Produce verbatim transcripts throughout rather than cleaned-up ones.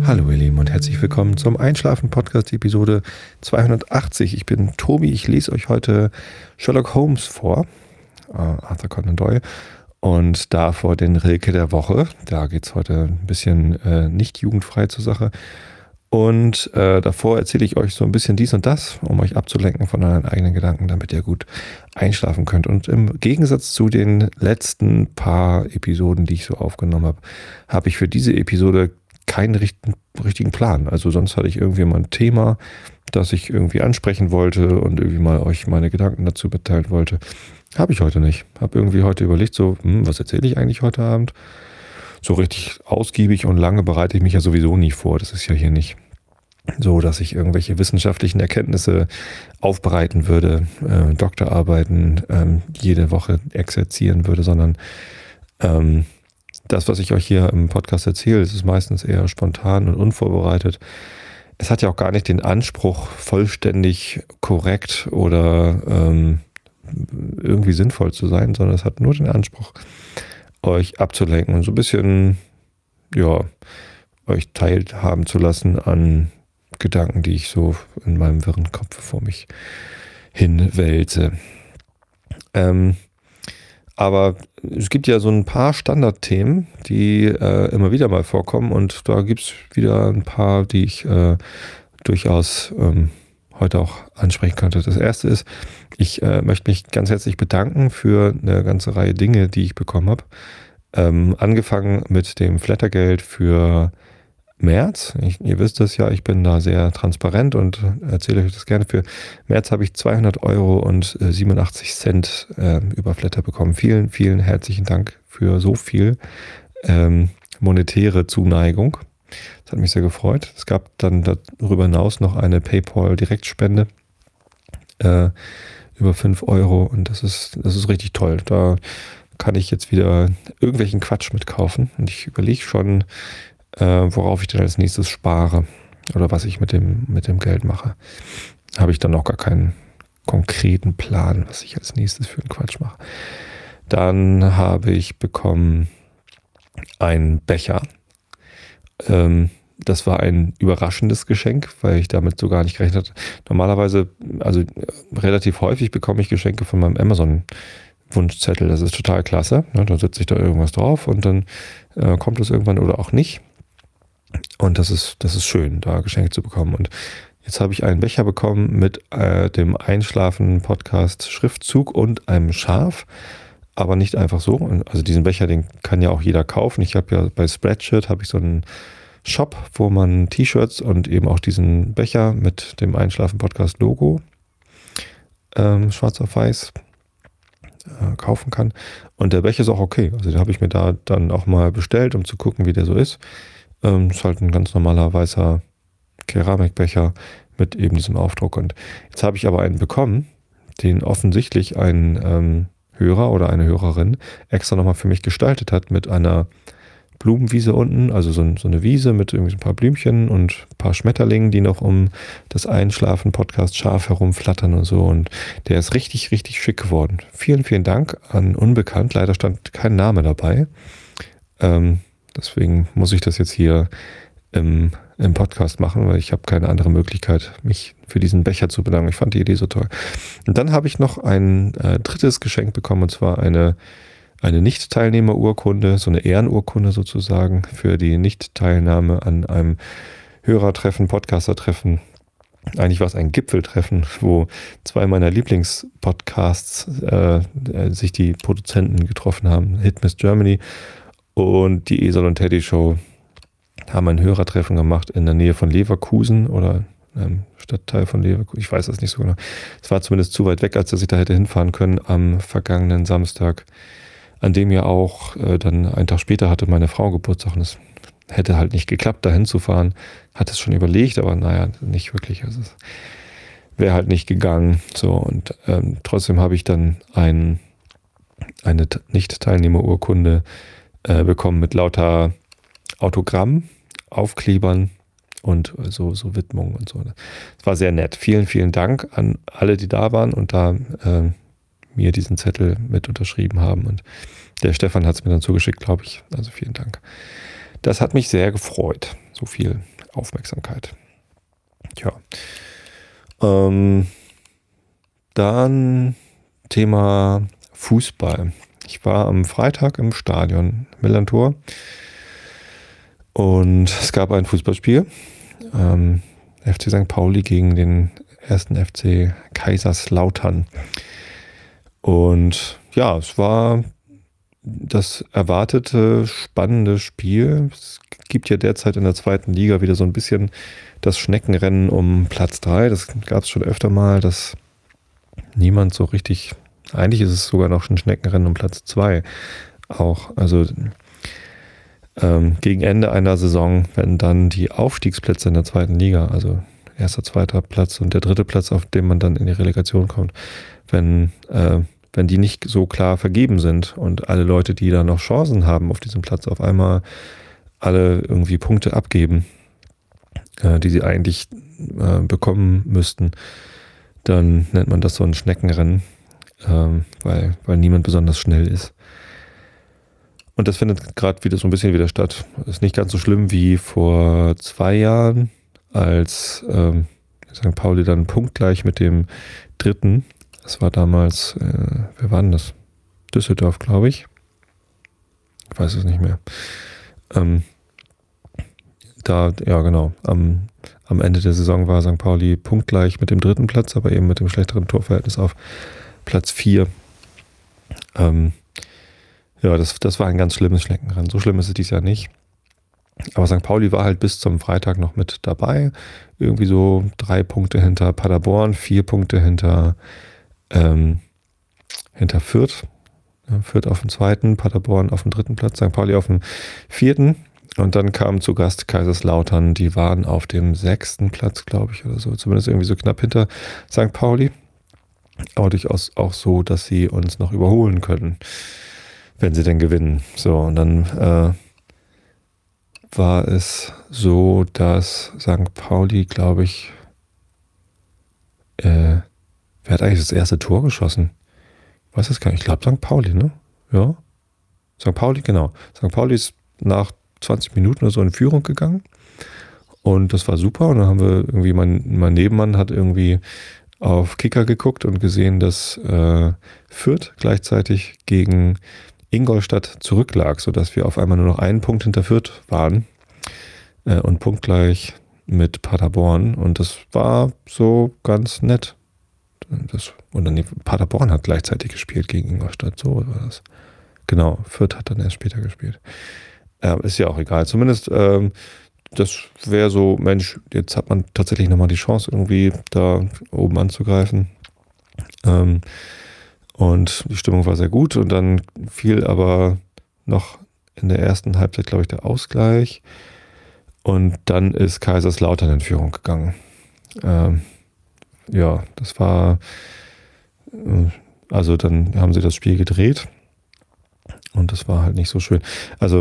Hallo ihr Lieben und herzlich willkommen zum Einschlafen-Podcast Episode zweihundertachtzig. Ich bin Tobi, ich lese euch heute Sherlock Holmes vor, äh, Arthur Conan Doyle, und davor den Rilke der Woche. Da geht es heute ein bisschen äh, nicht jugendfrei zur Sache. Und äh, davor erzähle ich euch so ein bisschen dies und das, um euch abzulenken von euren eigenen Gedanken, damit ihr gut einschlafen könnt. Und im Gegensatz zu den letzten paar Episoden, die ich so aufgenommen habe, habe ich für diese Episode keinen richtigen, richtigen Plan. Also sonst hatte ich irgendwie mal ein Thema, das ich irgendwie ansprechen wollte und irgendwie mal euch meine Gedanken dazu mitteilen wollte. Habe ich heute nicht. Habe irgendwie heute überlegt, so, hm, was erzähle ich eigentlich heute Abend? So richtig ausgiebig und lange bereite ich mich ja sowieso nie vor. Das ist ja hier nicht so, dass ich irgendwelche wissenschaftlichen Erkenntnisse aufbereiten würde, äh, Doktorarbeiten ähm, jede Woche exerzieren würde, sondern ähm, das, was ich euch hier im Podcast erzähle, das ist meistens eher spontan und unvorbereitet. Es hat ja auch gar nicht den Anspruch, vollständig korrekt oder ähm, irgendwie sinnvoll zu sein, sondern es hat nur den Anspruch, euch abzulenken und so ein bisschen, ja, euch teilhaben zu lassen an Gedanken, die ich so in meinem wirren Kopf vor mich hinwälze. Ähm, aber es gibt ja so ein paar Standardthemen, die äh, immer wieder mal vorkommen, und da gibt es wieder ein paar, die ich äh, durchaus ähm, heute auch ansprechen könnte. Das erste ist, ich äh, möchte mich ganz herzlich bedanken für eine ganze Reihe Dinge, die ich bekommen habe. Ähm, angefangen mit dem Flattergeld für März. Ich, ihr wisst das ja, ich bin da sehr transparent und erzähle euch das gerne. Für März habe ich zweihundert Euro und siebenundachtzig Cent äh, über Flatter bekommen. Vielen, vielen herzlichen Dank für so viel ähm, monetäre Zuneigung. Das hat mich sehr gefreut. Es gab dann darüber hinaus noch eine PayPal-Direktspende äh, über fünf Euro, und das ist, das ist richtig toll. Da kann ich jetzt wieder irgendwelchen Quatsch mitkaufen, und ich überlege schon, äh, worauf ich denn als nächstes spare oder was ich mit dem, mit dem Geld mache. Habe ich dann noch gar keinen konkreten Plan, was ich als nächstes für einen Quatsch mache. Dann habe ich bekommen einen Becher. Ähm, das war ein überraschendes Geschenk, weil ich damit so gar nicht gerechnet hatte. Normalerweise, also relativ häufig bekomme ich Geschenke von meinem Amazon Wunschzettel. Das ist total klasse. Ne? Da setze ich da irgendwas drauf und dann äh, kommt es irgendwann oder auch nicht. Und das ist, das ist schön, da Geschenke zu bekommen. Und jetzt habe ich einen Becher bekommen mit äh, dem Einschlafen-Podcast Schriftzug und einem Schaf. Aber nicht einfach so. Also diesen Becher, den kann ja auch jeder kaufen. Ich habe ja bei Spreadshirt habe ich so einen Shop, wo man T-Shirts und eben auch diesen Becher mit dem Einschlafen-Podcast-Logo ähm, schwarz auf weiß äh, kaufen kann. Und der Becher ist auch okay. Also den habe ich mir da dann auch mal bestellt, um zu gucken, wie der so ist. Ähm, ist halt ein ganz normaler weißer Keramikbecher mit eben diesem Aufdruck. Und jetzt habe ich aber einen bekommen, den offensichtlich ein ähm, Hörer oder eine Hörerin extra nochmal für mich gestaltet hat mit einer Blumenwiese unten, also so, so eine Wiese mit irgendwie ein paar Blümchen und ein paar Schmetterlingen, die noch um das Einschlafen-Podcast scharf herumflattern und so. Und der ist richtig, richtig schick geworden. Vielen, vielen Dank an Unbekannt. Leider stand kein Name dabei. Ähm, deswegen muss ich das jetzt hier im, im Podcast machen, weil ich habe keine andere Möglichkeit, mich für diesen Becher zu bedanken. Ich fand die Idee so toll. Und dann habe ich noch ein äh, drittes Geschenk bekommen, und zwar eine eine Nicht-Teilnehmer-Urkunde, so eine Ehrenurkunde sozusagen für die Nicht-Teilnahme an einem Hörertreffen, Podcaster-Treffen. Eigentlich war es ein Gipfeltreffen, wo zwei meiner Lieblingspodcasts äh, sich die Produzenten getroffen haben. Hit Miss Germany und die Esel und Teddy Show haben ein Hörertreffen gemacht in der Nähe von Leverkusen oder einem Stadtteil von Leverkusen. Ich weiß das nicht so genau. Es war zumindest zu weit weg, als dass ich da hätte hinfahren können am vergangenen Samstag, an dem ja auch äh, dann einen Tag später hatte meine Frau Geburtstag, und es hätte halt nicht geklappt, dahin zu fahren. Hat es schon überlegt, aber naja, nicht wirklich. Also es wäre halt nicht gegangen. So, und ähm, trotzdem habe ich dann ein, eine Nicht-Teilnehmerurkunde äh, bekommen mit lauter Autogramm, Aufklebern und so, so Widmungen und so. Es war sehr nett. Vielen, vielen Dank an alle, die da waren und da äh, mir diesen Zettel mit unterschrieben haben. Und der Stefan hat es mir dann zugeschickt, glaube ich. Also vielen Dank. Das hat mich sehr gefreut. So viel Aufmerksankeit. Tja. Ähm, dann Thema Fußball. Ich war am Freitag im Stadion Millerntor und es gab ein Fußballspiel. Ähm, F C Sankt Pauli gegen den ersten F C Kaiserslautern. Und ja, es war das erwartete spannende Spiel. Es gibt ja derzeit in der zweiten Liga wieder so ein bisschen das Schneckenrennen um Platz drei. Das gab es schon öfter mal, dass niemand so richtig, eigentlich ist es sogar noch ein Schneckenrennen um Platz zwei auch. Also ähm, gegen Ende einer Saison, wenn dann die Aufstiegsplätze in der zweiten Liga, also erster, zweiter Platz und der dritte Platz, auf dem man dann in die Relegation kommt, wenn, äh, wenn die nicht so klar vergeben sind und alle Leute, die da noch Chancen haben auf diesem Platz, auf einmal alle irgendwie Punkte abgeben, äh, die sie eigentlich äh, bekommen müssten, dann nennt man das so ein Schneckenrennen, äh, weil, weil niemand besonders schnell ist. Und das findet gerade wieder so ein bisschen wieder statt. Ist nicht ganz so schlimm wie vor zwei Jahren, als ähm, Sankt Pauli dann punktgleich mit dem dritten, das war damals, äh, wer war denn das? Düsseldorf, glaube ich. Ich weiß es nicht mehr. Ähm, da, ja genau, am, am Ende der Saison war Sankt Pauli punktgleich mit dem dritten Platz, aber eben mit dem schlechteren Torverhältnis auf Platz vier. Ähm, ja, das, das war ein ganz schlimmes Schneckenrennen. So schlimm ist es dieses Jahr nicht. Aber Sankt Pauli war halt bis zum Freitag noch mit dabei. Irgendwie so drei Punkte hinter Paderborn, vier Punkte hinter, ähm, hinter Fürth. Ja, Fürth auf dem zweiten, Paderborn auf dem dritten Platz, Sankt Pauli auf dem vierten. Und dann kam zu Gast Kaiserslautern. Die waren auf dem sechsten Platz, glaube ich, oder so. Zumindest irgendwie so knapp hinter Sankt Pauli. Aber durchaus auch so, dass sie uns noch überholen können, wenn sie denn gewinnen. So, und dann äh, war es so, dass Sankt Pauli, glaube ich, äh, wer hat eigentlich das erste Tor geschossen? Ich weiß es gar nicht. Ich glaube Sankt Pauli, ne? Ja. Sankt Pauli, genau. Sankt Pauli ist nach zwanzig Minuten oder so in Führung gegangen. Und das war super. Und dann haben wir irgendwie, mein, mein Nebenmann hat irgendwie auf Kicker geguckt und gesehen, dass äh, Fürth gleichzeitig gegen Ingolstadt zurücklag, sodass wir auf einmal nur noch einen Punkt hinter Fürth waren äh, und punktgleich mit Paderborn. Und das war so ganz nett. Das, und dann Paderborn hat gleichzeitig gespielt gegen Ingolstadt, so war das. Genau, Fürth hat dann erst später gespielt. Äh, ist ja auch egal. Zumindest ähm, das wäre so, Mensch, jetzt hat man tatsächlich nochmal die Chance, irgendwie da oben anzugreifen. Ähm, und die Stimmung war sehr gut. Und dann fiel aber noch in der ersten Halbzeit, glaube ich, der Ausgleich. Und dann ist Kaiserslautern in Führung gegangen. Ähm, ja, das war, äh, also dann haben sie das Spiel gedreht. Und das war halt nicht so schön. Also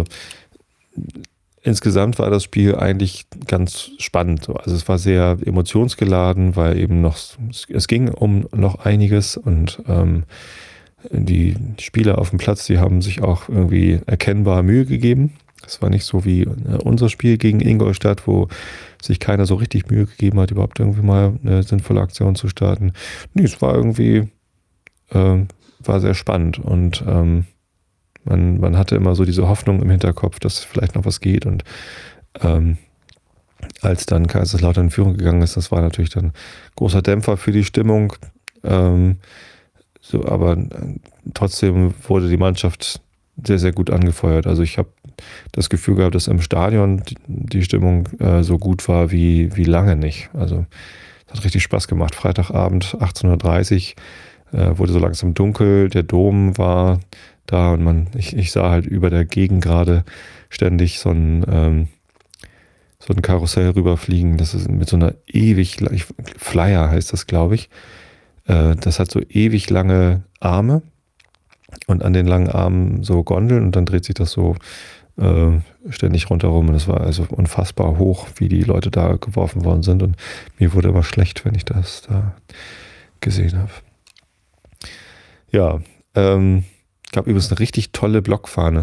insgesamt war das Spiel eigentlich ganz spannend. Also es war sehr emotionsgeladen, weil eben noch, es ging um noch einiges und ähm, die Spieler auf dem Platz, die haben sich auch irgendwie erkennbar Mühe gegeben. Es war nicht so wie unser Spiel gegen Ingolstadt, wo sich keiner so richtig Mühe gegeben hat, überhaupt irgendwie mal eine sinnvolle Aktion zu starten. Nee, es war irgendwie, äh, war sehr spannend und ähm, Man, man hatte immer so diese Hoffnung im Hinterkopf, dass vielleicht noch was geht. Und ähm, als dann Kaiserslautern in Führung gegangen ist, das war natürlich dann großer Dämpfer für die Stimmung. Ähm, so, aber äh, trotzdem wurde die Mannschaft sehr, sehr gut angefeuert. Also ich habe das Gefühl gehabt, dass im Stadion die, die Stimmung äh, so gut war wie, wie lange nicht. Also es hat richtig Spaß gemacht. Freitagabend achtzehn Uhr dreißig äh, wurde so langsam dunkel, der Dom war da und man, ich, ich sah halt über der Gegend gerade ständig so ein, ähm, so ein Karussell rüberfliegen. Das ist mit so einer ewig, Flyer heißt das, glaube ich. Äh, das hat so ewig lange Arme und an den langen Armen so Gondeln und dann dreht sich das so äh, ständig rundherum. Und das war also unfassbar hoch, wie die Leute da geworfen worden sind. Und mir wurde immer schlecht, wenn ich das da gesehen habe. Ja, ähm, gab übrigens eine richtig tolle Blockfahne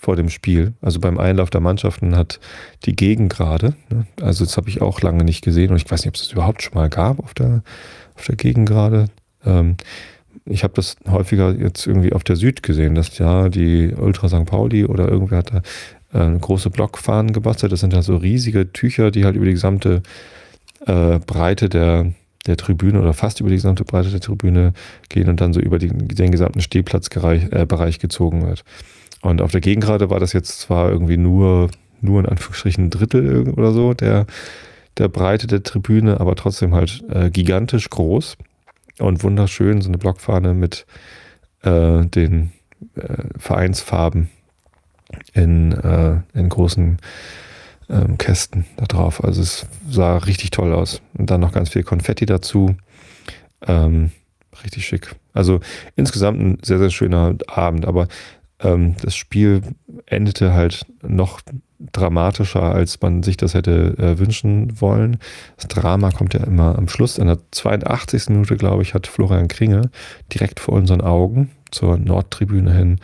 vor dem Spiel. Also beim Einlauf der Mannschaften hat die Gegengrade, ne? Also das habe ich auch lange nicht gesehen und ich weiß nicht, ob es das überhaupt schon mal gab auf der, auf der Gegengrade. Ähm, ich habe das häufiger jetzt irgendwie auf der Süd gesehen, dass ja die Ultra Sankt Pauli oder irgendwer hat da äh, große Blockfahnen gebastelt. Das sind ja so riesige Tücher, die halt über die gesamte äh, Breite der, der Tribüne oder fast über die gesamte Breite der Tribüne gehen und dann so über die, den gesamten Stehplatzbereich äh, Bereich gezogen wird. Und auf der Gegengrade war das jetzt zwar irgendwie nur, nur in Anführungsstrichen ein Drittel oder so der, der Breite der Tribüne, aber trotzdem halt äh, gigantisch groß und wunderschön, so eine Blockfahne mit äh, den äh, Vereinsfarben in, äh, in großen ähm, Kästen da drauf. Also es sah richtig toll aus. Und dann noch ganz viel Konfetti dazu. Ähm, richtig schick. Also insgesamt ein sehr, sehr schöner Abend, aber das Spiel endete halt noch dramatischer, als man sich das hätte äh, wünschen wollen. Das Drama kommt ja immer am Schluss. In der zweiundachtzigsten Minute, glaube ich, hat Florian Kringe direkt vor unseren Augen zur Nordtribüne hin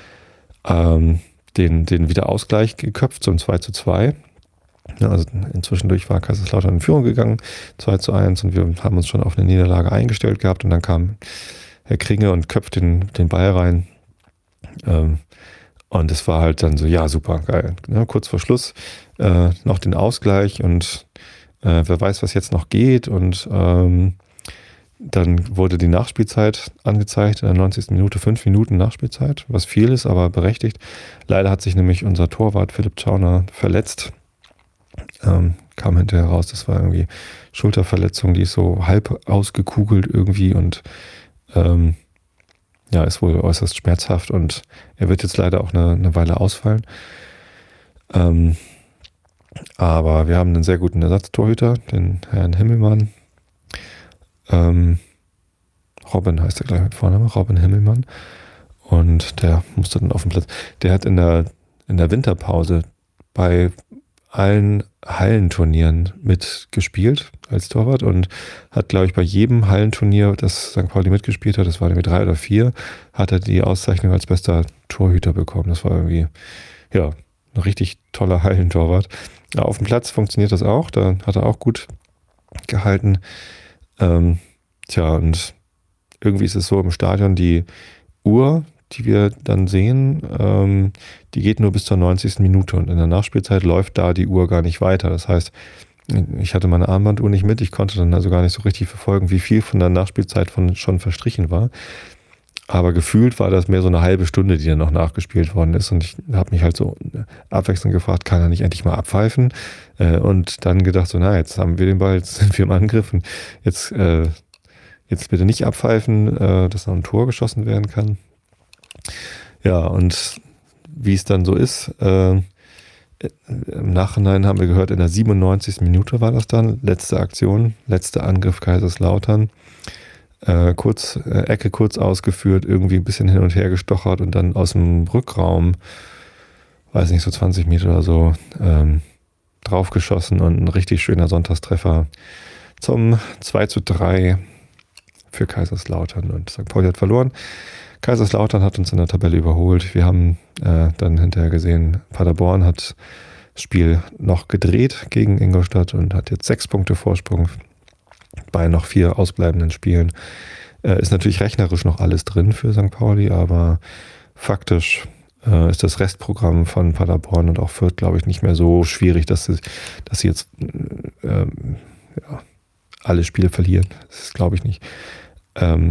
ähm, den, den Wiederausgleich geköpft zum zwei zu zwei. Ja, also inzwischen durch war Kaiserslautern in Führung gegangen, zwei zu eins, und wir haben uns schon auf eine Niederlage eingestellt gehabt, und dann kam Herr Kringe und köpft den, den Ball rein. Ähm, und es war halt dann so, ja, super, geil. Ja, kurz vor Schluss äh, noch den Ausgleich, und äh, wer weiß, was jetzt noch geht. Und ähm, dann wurde die Nachspielzeit angezeigt, in der neunzigsten Minute, fünf Minuten Nachspielzeit, was viel ist, aber berechtigt. Leider hat sich nämlich unser Torwart Philipp Tschauner verletzt. Ähm, kam hinterher raus, das war irgendwie Schulterverletzung, die ist so halb ausgekugelt irgendwie, und ähm, ja, ist wohl äußerst schmerzhaft, und er wird jetzt leider auch eine, eine Weile ausfallen. Ähm, aber wir haben einen sehr guten Ersatztorhüter, den Herrn Himmelmann. Ähm, Robin heißt er gleich mit Vornamen, Robin Himmelmann. Und der musste dann auf den Platz. Der hat in der, in der Winterpause bei allen Hallenturnieren mitgespielt als Torwart und hat, glaube ich, bei jedem Hallenturnier, das Sankt Pauli mitgespielt hat, das war irgendwie drei oder vier, hat er die Auszeichnung als bester Torhüter bekommen. Das war irgendwie, ja, ein richtig toller Hallentorwart. Ja, auf dem Platz funktioniert das auch, da hat er auch gut gehalten. Ähm, tja, und irgendwie ist es so im Stadion, die Uhr, die wir dann sehen, ähm, die geht nur bis zur neunzigsten Minute, und in der Nachspielzeit läuft da die Uhr gar nicht weiter. Das heißt, ich hatte meine Armbanduhr nicht mit, ich konnte dann also gar nicht so richtig verfolgen, wie viel von der Nachspielzeit von schon verstrichen war. Aber gefühlt war das mehr so eine halbe Stunde, die dann noch nachgespielt worden ist, und ich habe mich halt so abwechselnd gefragt, kann er nicht endlich mal abpfeifen? Äh, und dann gedacht so, na, jetzt haben wir den Ball, jetzt sind wir im Angriff, und jetzt, äh, jetzt bitte nicht abpfeifen, äh, dass noch ein Tor geschossen werden kann. Ja, und wie es dann so ist, äh, im Nachhinein haben wir gehört, in der siebenundneunzigsten Minute war das dann, letzte Aktion, letzter Angriff Kaiserslautern, äh, kurz, äh, Ecke kurz ausgeführt, irgendwie ein bisschen hin und her gestochert, und dann aus dem Rückraum, weiß nicht, so zwanzig Meter oder so, ähm, draufgeschossen, und ein richtig schöner Sonntagstreffer zum zwei zu drei für Kaiserslautern, und Sankt Pauli hat verloren. Kaiserslautern hat uns in der Tabelle überholt. Wir haben äh, dann hinterher gesehen, Paderborn hat das Spiel noch gedreht gegen Ingolstadt und hat jetzt sechs Punkte Vorsprung bei noch vier ausbleibenden Spielen. Äh, ist natürlich rechnerisch noch alles drin für Sankt Pauli, aber faktisch äh, ist das Restprogramm von Paderborn und auch Fürth, glaube ich, nicht mehr so schwierig, dass sie, dass sie jetzt äh, ja, alle Spiele verlieren. Das ist, glaube ich, nicht. Ähm,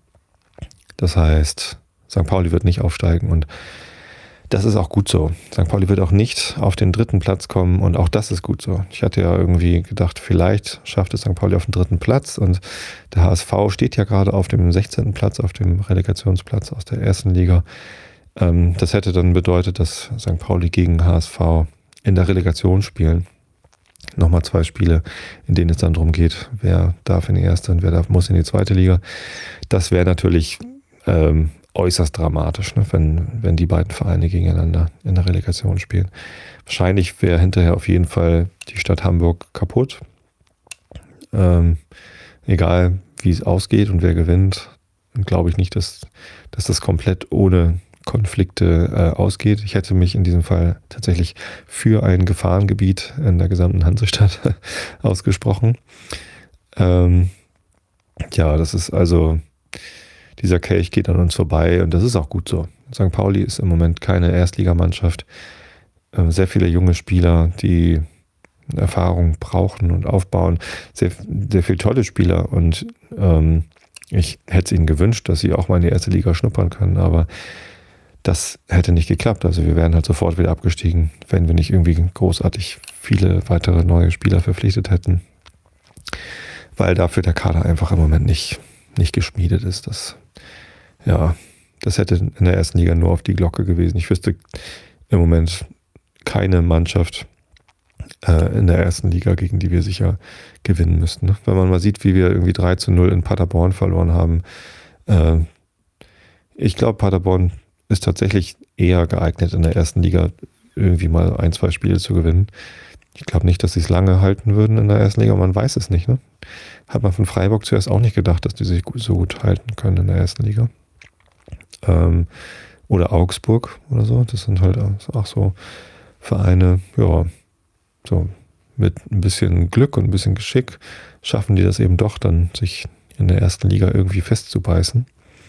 Das heißt, Sankt Pauli wird nicht aufsteigen, und das ist auch gut so. Sankt Pauli wird auch nicht auf den dritten Platz kommen, und auch das ist gut so. Ich hatte ja irgendwie gedacht, vielleicht schafft es Sankt Pauli auf den dritten Platz, und der H S V steht ja gerade auf dem sechzehnten Platz, auf dem Relegationsplatz aus der ersten Liga. Das hätte dann bedeutet, dass Sankt Pauli gegen H S V in der Relegation spielen. Nochmal zwei Spiele, in denen es dann darum geht, wer darf in die erste und wer darf, muss in die zweite Liga. Das wäre natürlich Ähm, äußerst dramatisch, ne, wenn, wenn die beiden Vereine gegeneinander in der Relegation spielen. Wahrscheinlich wäre hinterher auf jeden Fall die Stadt Hamburg kaputt. Ähm, egal, wie es ausgeht und wer gewinnt, glaube ich nicht, dass, dass das komplett ohne Konflikte äh, ausgeht. Ich hätte mich in diesem Fall tatsächlich für ein Gefahrengebiet in der gesamten Hansestadt ausgesprochen. Ähm, ja, das ist also, dieser Kelch geht an uns vorbei und das ist auch gut so. Sankt Pauli ist im Moment keine Erstligamannschaft. Ähm, sehr viele junge Spieler, die Erfahrung brauchen und aufbauen. Sehr, sehr viele tolle Spieler und ähm, ich hätte es ihnen gewünscht, dass sie auch mal in die erste Liga schnuppern können, aber das hätte nicht geklappt. Also wir wären halt sofort wieder abgestiegen, wenn wir nicht irgendwie großartig viele weitere neue Spieler verpflichtet hätten, weil dafür der Kader einfach im Moment nicht, nicht geschmiedet ist. Das, ja, das hätte in der ersten Liga nur auf die Glocke gewesen. Ich wüsste im Moment keine Mannschaft äh, in der ersten Liga, gegen die wir sicher gewinnen müssten. Ne? Wenn man mal sieht, wie wir irgendwie drei zu null in Paderborn verloren haben. Äh, ich glaube, Paderborn ist tatsächlich eher geeignet, in der ersten Liga irgendwie mal ein, zwei Spiele zu gewinnen. Ich glaube nicht, dass sie es lange halten würden in der ersten Liga. Man weiß es nicht. Ne? Hat man von Freiburg zuerst auch nicht gedacht, dass die sich so gut halten können in der ersten Liga. Ähm, oder Augsburg oder so. Das sind halt auch so Vereine, ja, so mit ein bisschen Glück und ein bisschen Geschick schaffen die das eben doch dann, sich in der ersten Liga irgendwie festzubeißen.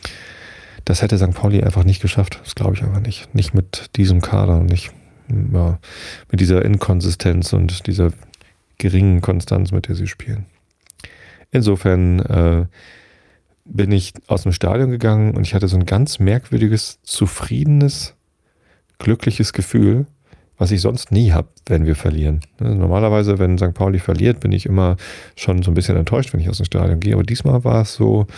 Das hätte Sankt Pauli einfach nicht geschafft. Das glaube ich einfach nicht. Nicht mit diesem Kader und nicht ja, mit dieser Inkonsistenz und dieser geringen Konstanz, mit der sie spielen. Insofern äh, bin ich aus dem Stadion gegangen und ich hatte so ein ganz merkwürdiges, zufriedenes, glückliches Gefühl, was ich sonst nie habe, wenn wir verlieren. Normalerweise, wenn Sankt Pauli verliert, bin ich immer schon so ein bisschen enttäuscht, wenn ich aus dem Stadion gehe. Aber diesmal war es so,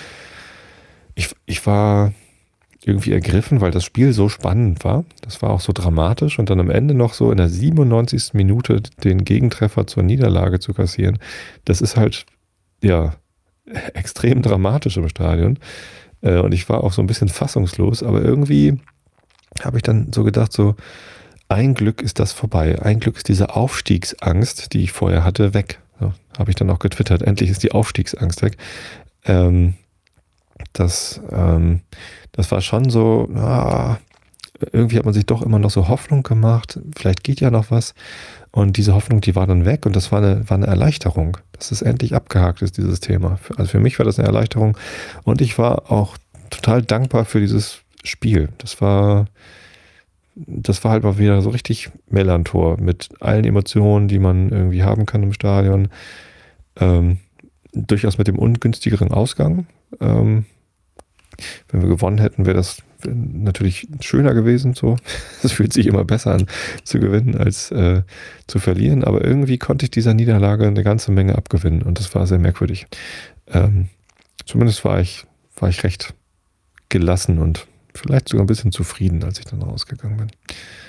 ich, ich war irgendwie ergriffen, weil das Spiel so spannend war. Das war auch so dramatisch und dann am Ende noch so in der siebenundneunzigsten Minute den Gegentreffer zur Niederlage zu kassieren. Das ist halt, ja, extrem dramatisch im Stadion. Und ich war auch so ein bisschen fassungslos, aber irgendwie habe ich dann so gedacht, so, ein Glück ist das vorbei. Ein Glück ist diese Aufstiegsangst, die ich vorher hatte, weg. So, habe ich dann auch getwittert. Endlich ist die Aufstiegsangst weg. Ähm, das, ähm, das war schon so, ah, irgendwie hat man sich doch immer noch so Hoffnung gemacht. Vielleicht geht ja noch was. Und diese Hoffnung, die war dann weg und das war eine, war eine Erleichterung, dass es endlich abgehakt ist, dieses Thema. Also für mich war das eine Erleichterung und ich war auch total dankbar für dieses Spiel. Das war... Das war halt mal wieder so richtig Mellantor mit allen Emotionen, die man irgendwie haben kann im Stadion. Ähm, durchaus mit dem ungünstigeren Ausgang. Ähm, wenn wir gewonnen hätten, wäre das natürlich schöner gewesen. So, es fühlt sich immer besser an zu gewinnen als äh, zu verlieren. Aber irgendwie konnte ich dieser Niederlage eine ganze Menge abgewinnen und das war sehr merkwürdig. Ähm, zumindest war ich, war ich recht gelassen und vielleicht sogar ein bisschen zufrieden, als ich dann rausgegangen bin.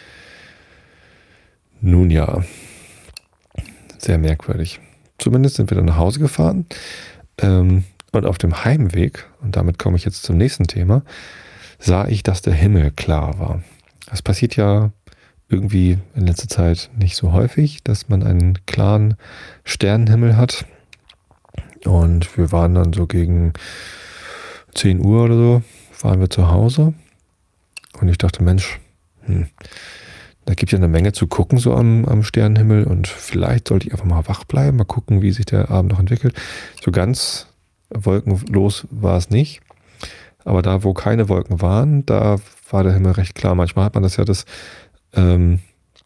Nun ja, sehr merkwürdig. Zumindest sind wir dann nach Hause gefahren. Ähm, und auf dem Heimweg, und damit komme ich jetzt zum nächsten Thema, sah ich, dass der Himmel klar war. Das passiert ja irgendwie in letzter Zeit nicht so häufig, dass man einen klaren Sternenhimmel hat. Und wir waren dann so gegen zehn Uhr oder so, waren wir zu Hause und ich dachte, Mensch, hm, da gibt ja eine Menge zu gucken so am, am Sternenhimmel und vielleicht sollte ich einfach mal wach bleiben, mal gucken, wie sich der Abend noch entwickelt. So ganz wolkenlos war es nicht, aber da, wo keine Wolken waren, da war der Himmel recht klar. Manchmal hat man das ja, das, ähm,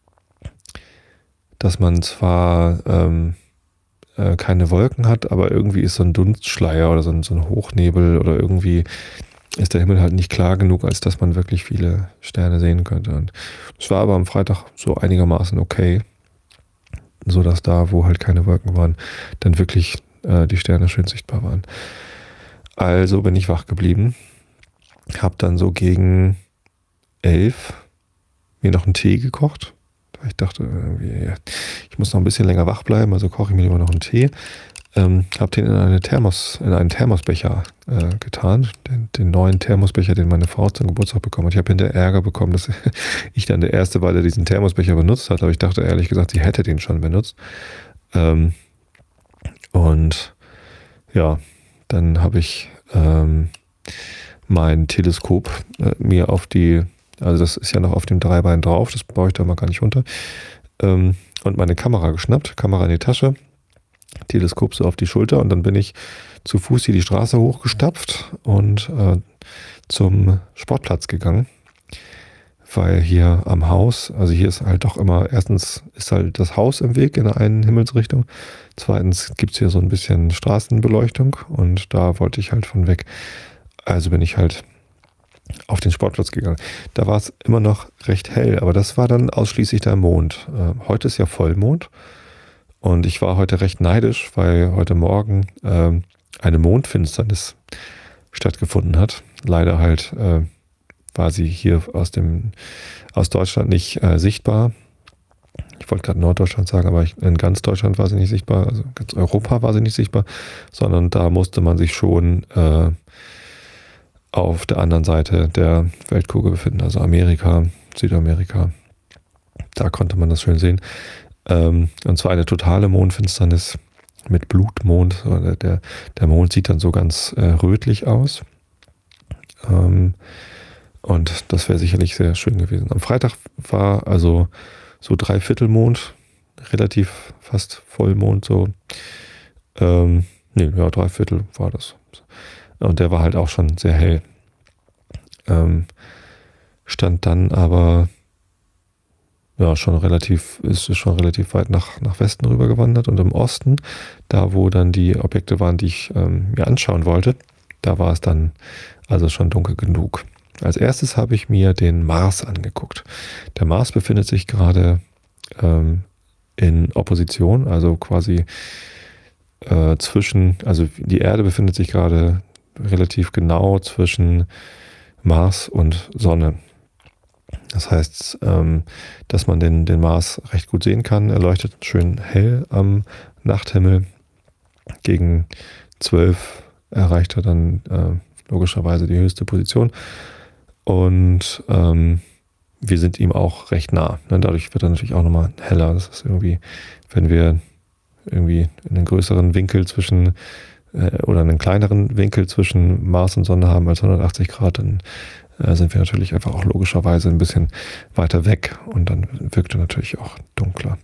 dass man zwar ähm, äh, keine Wolken hat, aber irgendwie ist so ein Dunstschleier oder so ein, so ein Hochnebel oder irgendwie ist der Himmel halt nicht klar genug, als dass man wirklich viele Sterne sehen könnte. Und es war aber am Freitag so einigermaßen okay, so dass da, wo halt keine Wolken waren, dann wirklich äh, die Sterne schön sichtbar waren. Also bin ich wach geblieben, habe dann so gegen elf mir noch einen Tee gekocht. Ich dachte, irgendwie, ich muss noch ein bisschen länger wach bleiben, also koche ich mir lieber noch einen Tee. Ähm, habe den in, eine Thermos, in einen Thermosbecher äh, getan, den, den neuen Thermosbecher, den meine Frau zum Geburtstag bekommen hat. Ich habe hinterher Ärger bekommen, dass ich dann der Erste war, der diesen Thermosbecher benutzt hat, aber ich dachte ehrlich gesagt, sie hätte den schon benutzt. Ähm, und ja, dann habe ich ähm, mein Teleskop äh, mir auf die Also das ist ja noch auf dem Dreibein drauf, das baue ich da mal gar nicht runter. Ähm, und meine Kamera geschnappt, Kamera in die Tasche, Teleskop so auf die Schulter und dann bin ich zu Fuß hier die Straße hochgestapft und äh, zum Sportplatz gegangen. Weil hier am Haus, also hier ist halt doch immer, erstens ist halt das Haus im Weg in der einen Himmelsrichtung, zweitens gibt es hier so ein bisschen Straßenbeleuchtung und da wollte ich halt von weg. Also bin ich halt auf den Sportplatz gegangen. Da war es immer noch recht hell, aber das war dann ausschließlich der Mond. Äh, heute ist ja Vollmond und ich war heute recht neidisch, weil heute Morgen äh, eine Mondfinsternis stattgefunden hat. Leider halt äh, war sie hier aus dem aus Deutschland nicht äh, sichtbar. Ich wollte gerade Norddeutschland sagen, aber ich, in ganz Deutschland war sie nicht sichtbar, also ganz Europa war sie nicht sichtbar, sondern da musste man sich schon äh, auf der anderen Seite der Weltkugel befinden, also Amerika, Südamerika. Da konnte man das schön sehen. Ähm, und zwar eine totale Mondfinsternis mit Blutmond. Der, der Mond sieht dann so ganz äh, rötlich aus. Ähm, Und das wäre sicherlich sehr schön gewesen. Am Freitag war also so Dreiviertelmond, relativ fast Vollmond, so. Ähm, nee, ja, Dreiviertel war das. Und der war halt auch schon sehr hell. Ähm, stand dann aber ja schon relativ, ist schon relativ weit nach, nach Westen rüber gewandert und im Osten, da wo dann die Objekte waren, die ich ähm, mir anschauen wollte, da war es dann also schon dunkel genug. Als erstes habe ich mir den Mars angeguckt. Der Mars befindet sich gerade ähm, in Opposition, also quasi äh, zwischen, also die Erde befindet sich gerade relativ genau zwischen Mars und Sonne. Das heißt, ähm, dass man den, den Mars recht gut sehen kann. Er leuchtet schön hell am Nachthimmel. Gegen zwölf erreicht er dann äh, logischerweise die höchste Position. Und ähm, wir sind ihm auch recht nah. Dadurch wird er natürlich auch nochmal heller. Das ist irgendwie, wenn wir irgendwie einen größeren Winkel zwischen äh, oder einen kleineren Winkel zwischen Mars und Sonne haben als hundertachtzig Grad, dann äh, sind wir natürlich einfach auch logischerweise ein bisschen weiter weg und dann wirkt er natürlich auch dunkler.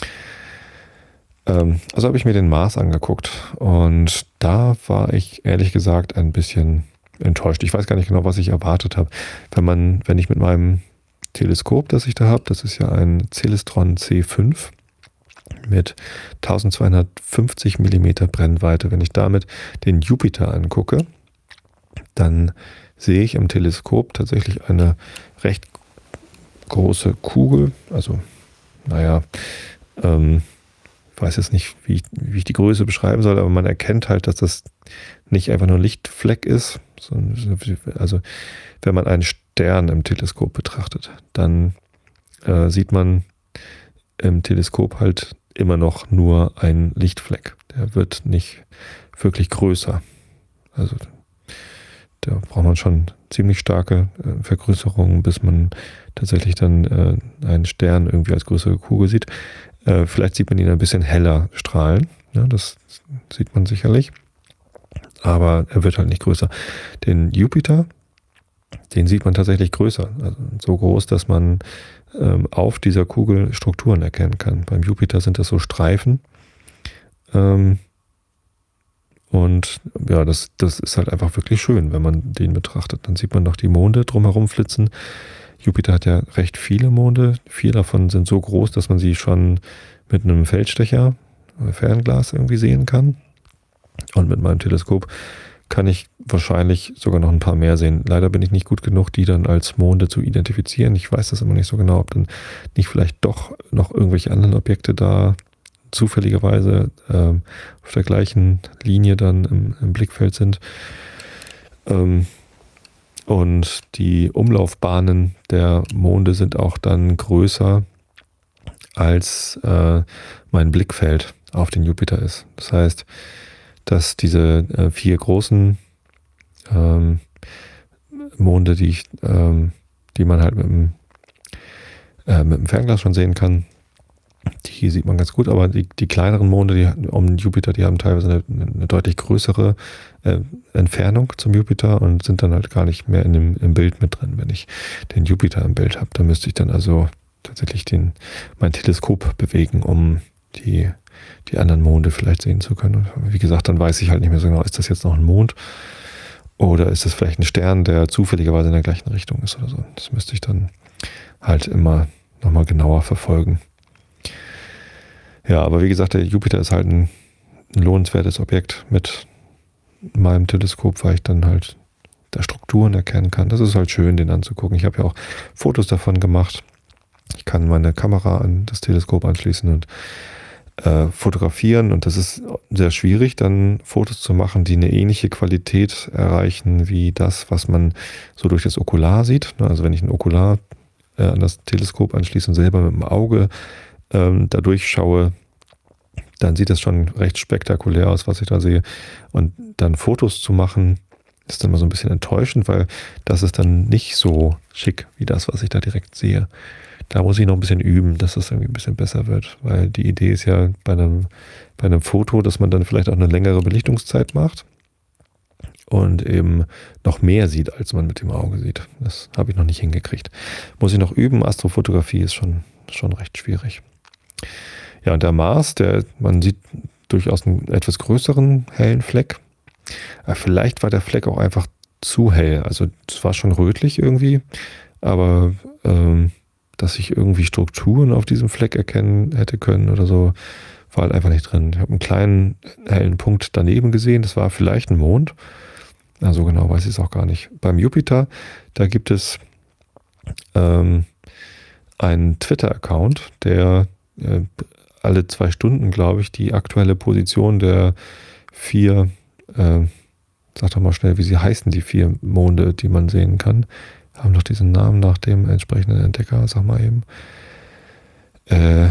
Ähm, also habe ich mir den Mars angeguckt und da war ich ehrlich gesagt ein bisschen enttäuscht. Ich weiß gar nicht genau, was ich erwartet habe. Wenn man, wenn ich mit meinem Teleskop, das ich da habe, das ist ja ein Celestron C fünf mit eintausendzweihundertfünfzig Millimeter Brennweite, wenn ich damit den Jupiter angucke, dann sehe ich im Teleskop tatsächlich eine recht große Kugel. Also, naja, ähm, ich weiß jetzt nicht, wie ich, wie ich die Größe beschreiben soll, aber man erkennt halt, dass das nicht einfach nur ein Lichtfleck ist. Also wenn man einen Stern im Teleskop betrachtet, dann äh, sieht man im Teleskop halt immer noch nur einen Lichtfleck. Der wird nicht wirklich größer. Also da braucht man schon ziemlich starke äh, Vergrößerungen, bis man tatsächlich dann äh, einen Stern irgendwie als größere Kugel sieht. Äh, vielleicht sieht man ihn ein bisschen heller strahlen. Ja, das sieht man sicherlich. Aber er wird halt nicht größer. Den Jupiter, den sieht man tatsächlich größer. Also so groß, dass man ähm, auf dieser Kugel Strukturen erkennen kann. Beim Jupiter sind das so Streifen. Ähm, und ja, das, das ist halt einfach wirklich schön, wenn man den betrachtet. Dann sieht man noch die Monde drumherum flitzen. Jupiter hat ja recht viele Monde. Vier davon sind so groß, dass man sie schon mit einem Feldstecher, Fernglas irgendwie sehen kann. Und mit meinem Teleskop kann ich wahrscheinlich sogar noch ein paar mehr sehen. Leider bin ich nicht gut genug, die dann als Monde zu identifizieren. Ich weiß das immer nicht so genau, ob dann nicht vielleicht doch noch irgendwelche anderen Objekte da zufälligerweise ähm, auf der gleichen Linie dann im, im Blickfeld sind. Ähm, und die Umlaufbahnen der Monde sind auch dann größer als äh, mein Blickfeld auf den Jupiter ist. Das heißt, dass diese äh, vier großen ähm, Monde, die, ich, ähm, die man halt mit dem, äh, mit dem Fernglas schon sehen kann, Die sieht man ganz gut, aber die, die kleineren Monde, die um Jupiter, die haben teilweise eine, eine deutlich größere äh, Entfernung zum Jupiter und sind dann halt gar nicht mehr in dem, im Bild mit drin. Wenn ich den Jupiter im Bild habe, dann müsste ich dann also tatsächlich den, mein Teleskop bewegen, um die, die anderen Monde vielleicht sehen zu können. Und wie gesagt, dann weiß ich halt nicht mehr so genau, ist das jetzt noch ein Mond oder ist das vielleicht ein Stern, der zufälligerweise in der gleichen Richtung ist oder so. Das müsste ich dann halt immer nochmal genauer verfolgen. Ja, aber wie gesagt, der Jupiter ist halt ein, ein lohnenswertes Objekt mit meinem Teleskop, weil ich dann halt da Strukturen erkennen kann. Das ist halt schön, den anzugucken. Ich habe ja auch Fotos davon gemacht. Ich kann meine Kamera an das Teleskop anschließen und äh, fotografieren. Und das ist sehr schwierig, dann Fotos zu machen, die eine ähnliche Qualität erreichen wie das, was man so durch das Okular sieht. Also wenn ich ein Okular äh, an das Teleskop anschließe und selber mit dem Auge ähm, da durchschaue, dann sieht das schon recht spektakulär aus, was ich da sehe. Und dann Fotos zu machen, ist dann mal so ein bisschen enttäuschend, weil das ist dann nicht so schick wie das, was ich da direkt sehe. Da muss ich noch ein bisschen üben, dass das irgendwie ein bisschen besser wird, weil die Idee ist ja bei einem, bei einem Foto, dass man dann vielleicht auch eine längere Belichtungszeit macht und eben noch mehr sieht, als man mit dem Auge sieht. Das habe ich noch nicht hingekriegt. Muss ich noch üben. Astrofotografie ist schon, schon recht schwierig. Ja, und der Mars, der, man sieht durchaus einen etwas größeren hellen Fleck. Aber vielleicht war der Fleck auch einfach zu hell. Also es war schon rötlich irgendwie, aber ähm, dass ich irgendwie Strukturen auf diesem Fleck erkennen hätte können oder so, war halt einfach nicht drin. Ich habe einen kleinen hellen Punkt daneben gesehen, das war vielleicht ein Mond. Also genau weiß ich es auch gar nicht. Beim Jupiter, da gibt es ähm, einen Twitter-Account, der äh, alle zwei Stunden, glaube ich, die aktuelle Position der vier, äh, sag doch mal schnell, wie sie heißen, die vier Monde, die man sehen kann. Haben doch diesen Namen nach dem entsprechenden Entdecker, sag mal eben. Äh,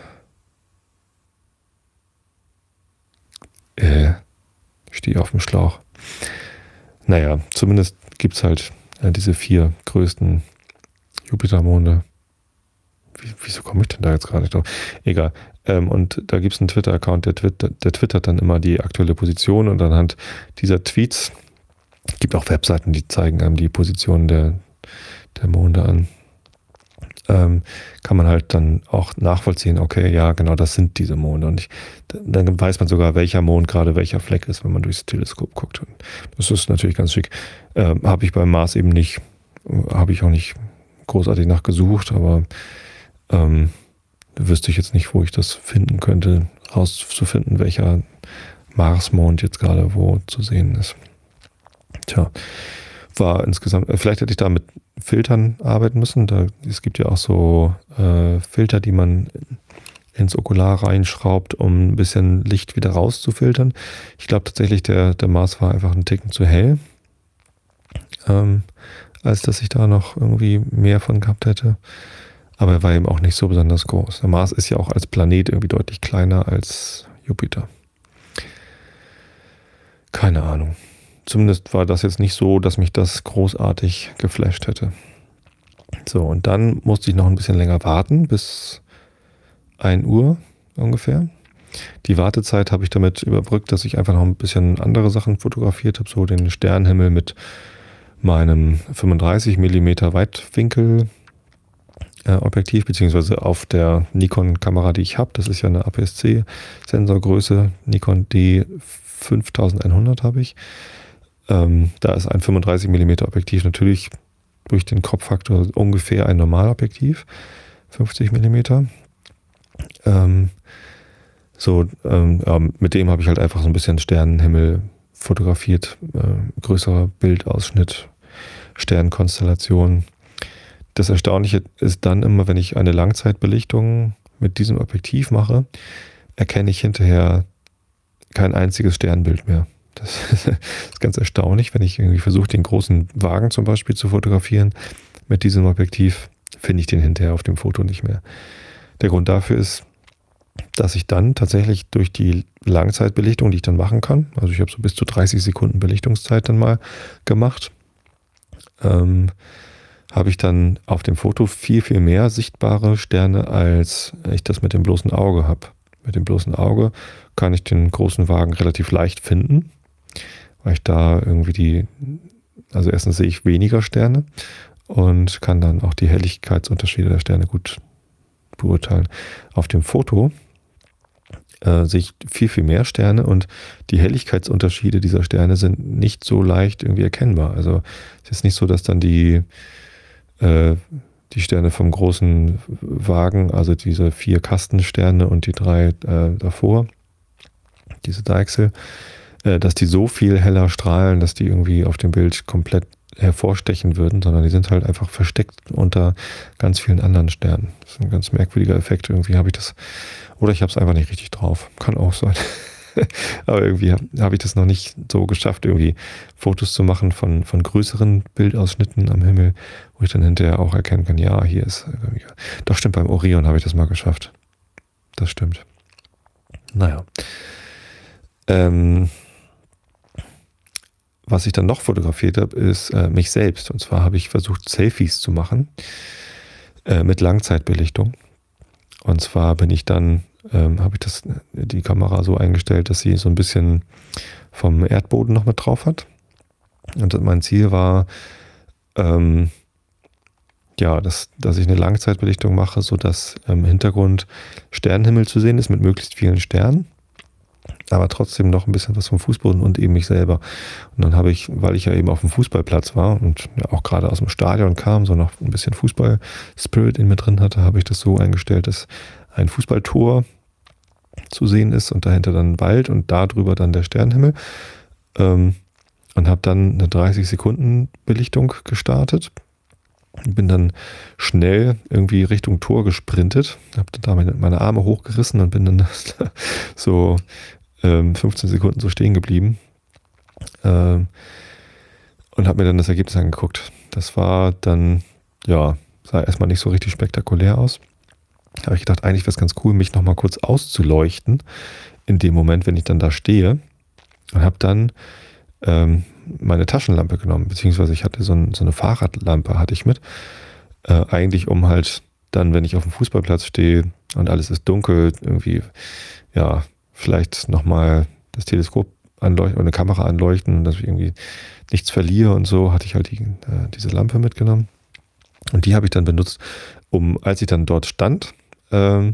äh, ich stehe auf dem Schlauch. Naja, zumindest gibt es halt äh, diese vier größten Jupitermonde. Wie, wieso komme ich denn da jetzt gerade nicht drauf? Egal. Ähm, und da gibt es einen Twitter-Account, der, twitter, der twittert dann immer die aktuelle Position und anhand dieser Tweets gibt auch Webseiten, die zeigen einem die Position der, der Monde an. Ähm, kann man halt dann auch nachvollziehen, okay, ja, genau, das sind diese Monde. Und ich, dann weiß man sogar, welcher Mond gerade welcher Fleck ist, wenn man durchs Teleskop guckt. Und das ist natürlich ganz schick. Ähm, habe ich beim Mars eben nicht, habe ich auch nicht großartig nachgesucht, aber ähm, wüsste ich jetzt nicht, wo ich das finden könnte, rauszufinden, welcher Marsmond jetzt gerade wo zu sehen ist. Tja, war insgesamt, vielleicht hätte ich da mit Filtern arbeiten müssen. Da, es gibt ja auch so äh, Filter, die man ins Okular reinschraubt, um ein bisschen Licht wieder rauszufiltern. Ich glaube tatsächlich, der, der Mars war einfach einen Ticken zu hell, ähm, als dass ich da noch irgendwie mehr von gehabt hätte. Aber er war eben auch nicht so besonders groß. Der Mars ist ja auch als Planet irgendwie deutlich kleiner als Jupiter. Keine Ahnung. Zumindest war das jetzt nicht so, dass mich das großartig geflasht hätte. So, und dann musste ich noch ein bisschen länger warten, bis ein Uhr ungefähr. Die Wartezeit habe ich damit überbrückt, dass ich einfach noch ein bisschen andere Sachen fotografiert habe, so den Sternenhimmel mit meinem fünfunddreißig Millimeter Weitwinkel äh, Objektiv, beziehungsweise auf der Nikon-Kamera, die ich habe. Das ist ja eine A P S C-Sensorgröße, Nikon D fünftausendeinhundert habe ich. Ähm, da ist ein fünfunddreißig Millimeter Objektiv natürlich durch den Kropffaktor ungefähr ein Normalobjektiv, fünfzig Millimeter. Ähm, so, ähm, ja, mit dem habe ich halt einfach so ein bisschen Sternenhimmel fotografiert, äh, größerer Bildausschnitt, Sternkonstellation. Das Erstaunliche ist dann immer, wenn ich eine Langzeitbelichtung mit diesem Objektiv mache, erkenne ich hinterher kein einziges Sternbild mehr. Das ist ganz erstaunlich, wenn ich irgendwie versuche, den großen Wagen zum Beispiel zu fotografieren mit diesem Objektiv, finde ich den hinterher auf dem Foto nicht mehr. Der Grund dafür ist, dass ich dann tatsächlich durch die Langzeitbelichtung, die ich dann machen kann, also ich habe so bis zu dreißig Sekunden Belichtungszeit dann mal gemacht, ähm, habe ich dann auf dem Foto viel, viel mehr sichtbare Sterne, als ich das mit dem bloßen Auge habe. Mit dem bloßen Auge kann ich den großen Wagen relativ leicht finden, weil ich da irgendwie die, also erstens sehe ich weniger Sterne und kann dann auch die Helligkeitsunterschiede der Sterne gut beurteilen. Auf dem Foto äh, sehe ich viel, viel mehr Sterne und die Helligkeitsunterschiede dieser Sterne sind nicht so leicht irgendwie erkennbar. Also es ist nicht so, dass dann die, äh, die Sterne vom großen Wagen, also diese vier Kastensterne und die drei äh, davor, diese Deichsel, äh, dass die so viel heller strahlen, dass die irgendwie auf dem Bild komplett hervorstechen würden, sondern die sind halt einfach versteckt unter ganz vielen anderen Sternen. Das ist ein ganz merkwürdiger Effekt. Irgendwie habe ich das, oder ich habe es einfach nicht richtig drauf. Kann auch sein. Aber irgendwie habe hab ich das noch nicht so geschafft, irgendwie Fotos zu machen von, von größeren Bildausschnitten am Himmel, wo ich dann hinterher auch erkennen kann, ja, hier ist, doch stimmt, beim Orion habe ich das mal geschafft. Das stimmt. Naja. Ähm, Was ich dann noch fotografiert habe, ist äh, mich selbst. Und zwar habe ich versucht, Selfies zu machen äh, mit Langzeitbelichtung. Und zwar bin ich dann, ähm, habe ich das, die Kamera so eingestellt, dass sie so ein bisschen vom Erdboden noch mit drauf hat. Und mein Ziel war, ähm, ja, dass, dass ich eine Langzeitbelichtung mache, sodass im Hintergrund Sternenhimmel zu sehen ist mit möglichst vielen Sternen, aber trotzdem noch ein bisschen was vom Fußboden und eben mich selber. Und dann habe ich, weil ich ja eben auf dem Fußballplatz war und ja auch gerade aus dem Stadion kam, so noch ein bisschen Fußball-Spirit in mir drin hatte, habe ich das so eingestellt, dass ein Fußballtor zu sehen ist und dahinter dann Wald und darüber dann der Sternenhimmel. Ähm, und habe dann eine dreißig Sekunden Belichtung gestartet. Bin dann schnell irgendwie Richtung Tor gesprintet, habe da meine, meine Arme hochgerissen und bin dann so ähm, fünfzehn Sekunden so stehen geblieben ähm, und habe mir dann das Ergebnis angeguckt. Das war dann, ja, sah erstmal nicht so richtig spektakulär aus. Da habe ich gedacht, eigentlich wäre es ganz cool, mich nochmal kurz auszuleuchten in dem Moment, wenn ich dann da stehe, und habe dann ähm, meine Taschenlampe genommen, beziehungsweise ich hatte so, ein, so eine Fahrradlampe hatte ich mit, äh, eigentlich um halt dann, wenn ich auf dem Fußballplatz stehe und alles ist dunkel, irgendwie, ja, vielleicht nochmal das Teleskop anleuchten oder eine Kamera anleuchten, dass ich irgendwie nichts verliere und so, hatte ich halt die, äh, diese Lampe mitgenommen. Und die habe ich dann benutzt, um, als ich dann dort stand, ähm,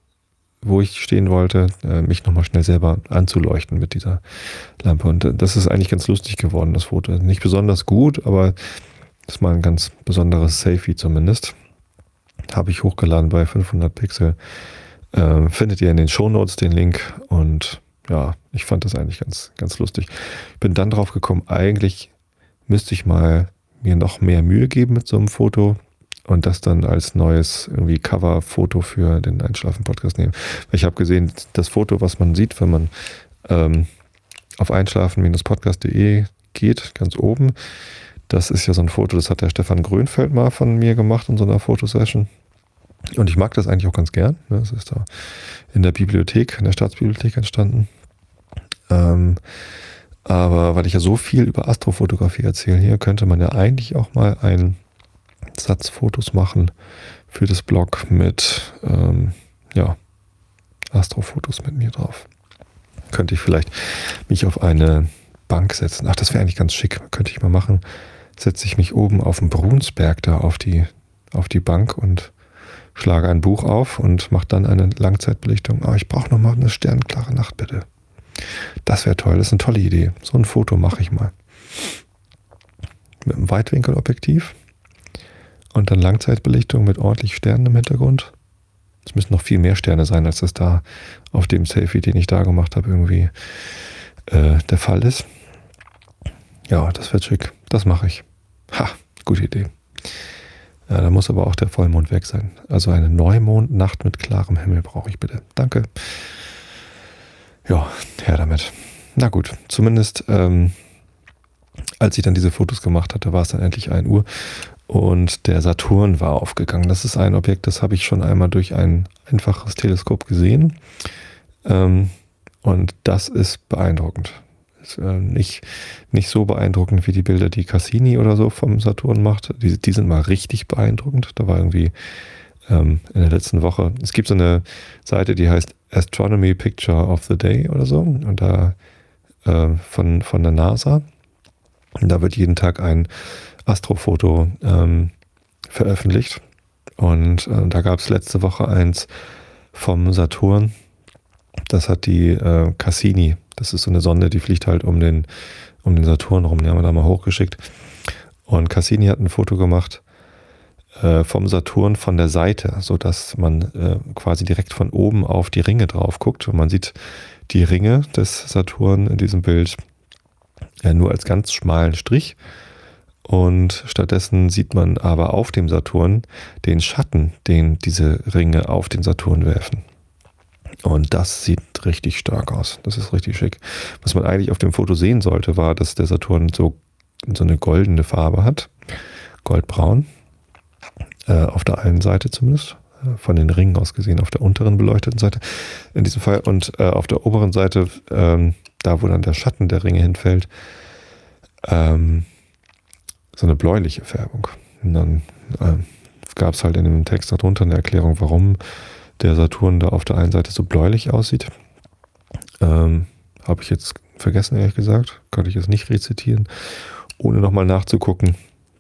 wo ich stehen wollte, äh, mich nochmal schnell selber anzuleuchten mit dieser Lampe. Und äh, das ist eigentlich ganz lustig geworden, das Foto. Nicht besonders gut, aber das ist mal ein ganz besonderes Selfie zumindest. Habe ich hochgeladen bei fünfhundert Pixel. Äh, findet ihr in den Shownotes den Link. Und ja, ich fand das eigentlich ganz, ganz lustig. Bin dann drauf gekommen, eigentlich müsste ich mal mir noch mehr Mühe geben mit so einem Foto und das dann als neues irgendwie Cover-Foto für den Einschlafen-Podcast nehmen. Ich habe gesehen, das Foto, was man sieht, wenn man ähm, auf einschlafen Bindestrich podcast punkt de geht, ganz oben, das ist ja so ein Foto, das hat der Stefan Grönfeld mal von mir gemacht in so einer Fotosession. Und ich mag das eigentlich auch ganz gern. Das ist da in der Bibliothek, in der Staatsbibliothek entstanden. Ähm, aber weil ich ja so viel über Astrofotografie erzähle hier, könnte man ja eigentlich auch mal ein Satzfotos machen für das Blog mit ähm, ja, Astrofotos mit mir drauf. Könnte ich vielleicht mich auf eine Bank setzen. Ach, das wäre eigentlich ganz schick. Könnte ich mal machen. Setze ich mich oben auf dem Brunsberg da auf die, auf die Bank und schlage ein Buch auf und mache dann eine Langzeitbelichtung. Aber ich brauche noch mal eine sternklare Nacht, bitte. Das wäre toll. Das ist eine tolle Idee. So ein Foto mache ich mal. Mit einem Weitwinkelobjektiv. Und dann Langzeitbelichtung mit ordentlich Sternen im Hintergrund. Es müssen noch viel mehr Sterne sein, als das da auf dem Selfie, den ich da gemacht habe, irgendwie äh, der Fall ist. Ja, das wird schick. Das mache ich. Ha, gute Idee. Ja, da muss aber auch der Vollmond weg sein. Also eine Neumondnacht mit klarem Himmel brauche ich bitte. Danke. Ja, her damit. Na gut, zumindest ähm, als ich dann diese Fotos gemacht hatte, war es dann endlich ein Uhr. Und der Saturn war aufgegangen. Das ist ein Objekt, das habe ich schon einmal durch ein einfaches Teleskop gesehen. Ähm, und das ist beeindruckend. Ist, äh, nicht, nicht so beeindruckend wie die Bilder, die Cassini oder so vom Saturn macht. Die, die sind mal richtig beeindruckend. Da war irgendwie ähm, in der letzten Woche, es gibt so eine Seite, die heißt Astronomy Picture of the Day oder so. Und da äh, von, von der NASA. Und da wird jeden Tag ein Astrofoto ähm, veröffentlicht. Und äh, da gab es letzte Woche eins vom Saturn. Das hat die äh, Cassini, das ist so eine Sonde, die fliegt halt um den, um den Saturn rum, die haben wir da mal hochgeschickt. Und Cassini hat ein Foto gemacht äh, vom Saturn von der Seite, sodass man äh, quasi direkt von oben auf die Ringe drauf guckt. Und man sieht die Ringe des Saturn in diesem Bild äh, nur als ganz schmalen Strich. Und stattdessen sieht man aber auf dem Saturn den Schatten, den diese Ringe auf den Saturn werfen. Und das sieht richtig stark aus. Das ist richtig schick. Was man eigentlich auf dem Foto sehen sollte, war, dass der Saturn so, so eine goldene Farbe hat. Goldbraun. Äh, auf der einen Seite zumindest. Äh, von den Ringen aus gesehen, auf der unteren beleuchteten Seite. In diesem Fall. Und äh, auf der oberen Seite, ähm, da wo dann der Schatten der Ringe hinfällt, ähm, so eine bläuliche Färbung. Und dann äh, gab es halt in dem Text darunter eine Erklärung, warum der Saturn da auf der einen Seite so bläulich aussieht. Ähm, Habe ich jetzt vergessen, ehrlich gesagt. Konnte ich jetzt nicht rezitieren, ohne nochmal nachzugucken.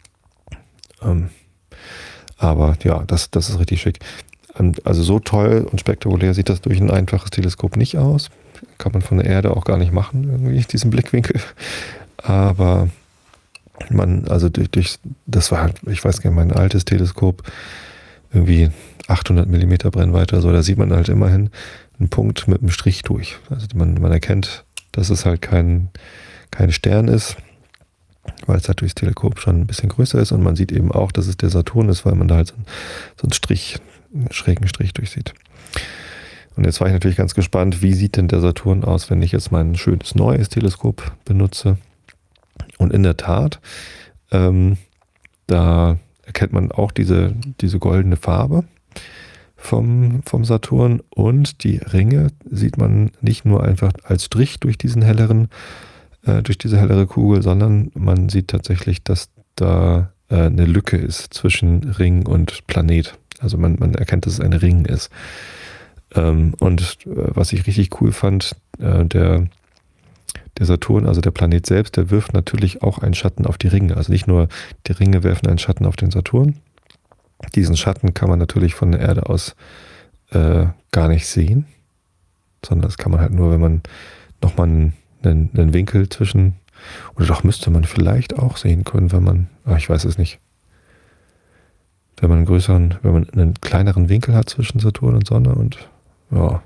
Ähm, aber ja, das, das ist richtig schick. Also so toll und spektakulär sieht das durch ein einfaches Teleskop nicht aus. Kann man von der Erde auch gar nicht machen, irgendwie, diesen Blickwinkel. Aber man, also durch, durch das war halt, ich weiß gar nicht, mein altes Teleskop, irgendwie achthundert Millimeter Brennweite, so, da sieht man halt immerhin einen Punkt mit einem Strich durch. Also man, man erkennt, dass es halt kein, kein Stern ist, weil es halt durchs Teleskop schon ein bisschen größer ist und man sieht eben auch, dass es der Saturn ist, weil man da halt so, so einen Strich, einen schrägen Strich durchsieht. Und jetzt war ich natürlich ganz gespannt, wie sieht denn der Saturn aus, wenn ich jetzt mein schönes neues Teleskop benutze. Und in der Tat, ähm, da erkennt man auch diese, diese goldene Farbe vom, vom Saturn und die Ringe sieht man nicht nur einfach als Strich durch diesen helleren, äh, durch diese hellere Kugel, sondern man sieht tatsächlich, dass da äh, eine Lücke ist zwischen Ring und Planet. Also man, man erkennt, dass es ein Ring ist. Ähm, und äh, was ich richtig cool fand, äh, der Der Saturn, also der Planet selbst, der wirft natürlich auch einen Schatten auf die Ringe. Also nicht nur die Ringe werfen einen Schatten auf den Saturn. Diesen Schatten kann man natürlich von der Erde aus äh, gar nicht sehen, sondern das kann man halt nur, wenn man nochmal einen, einen, einen Winkel zwischen, oder doch müsste man vielleicht auch sehen können, wenn man, ach, ich weiß es nicht, wenn man einen größeren, wenn man einen kleineren Winkel hat zwischen Saturn und Sonne und ja,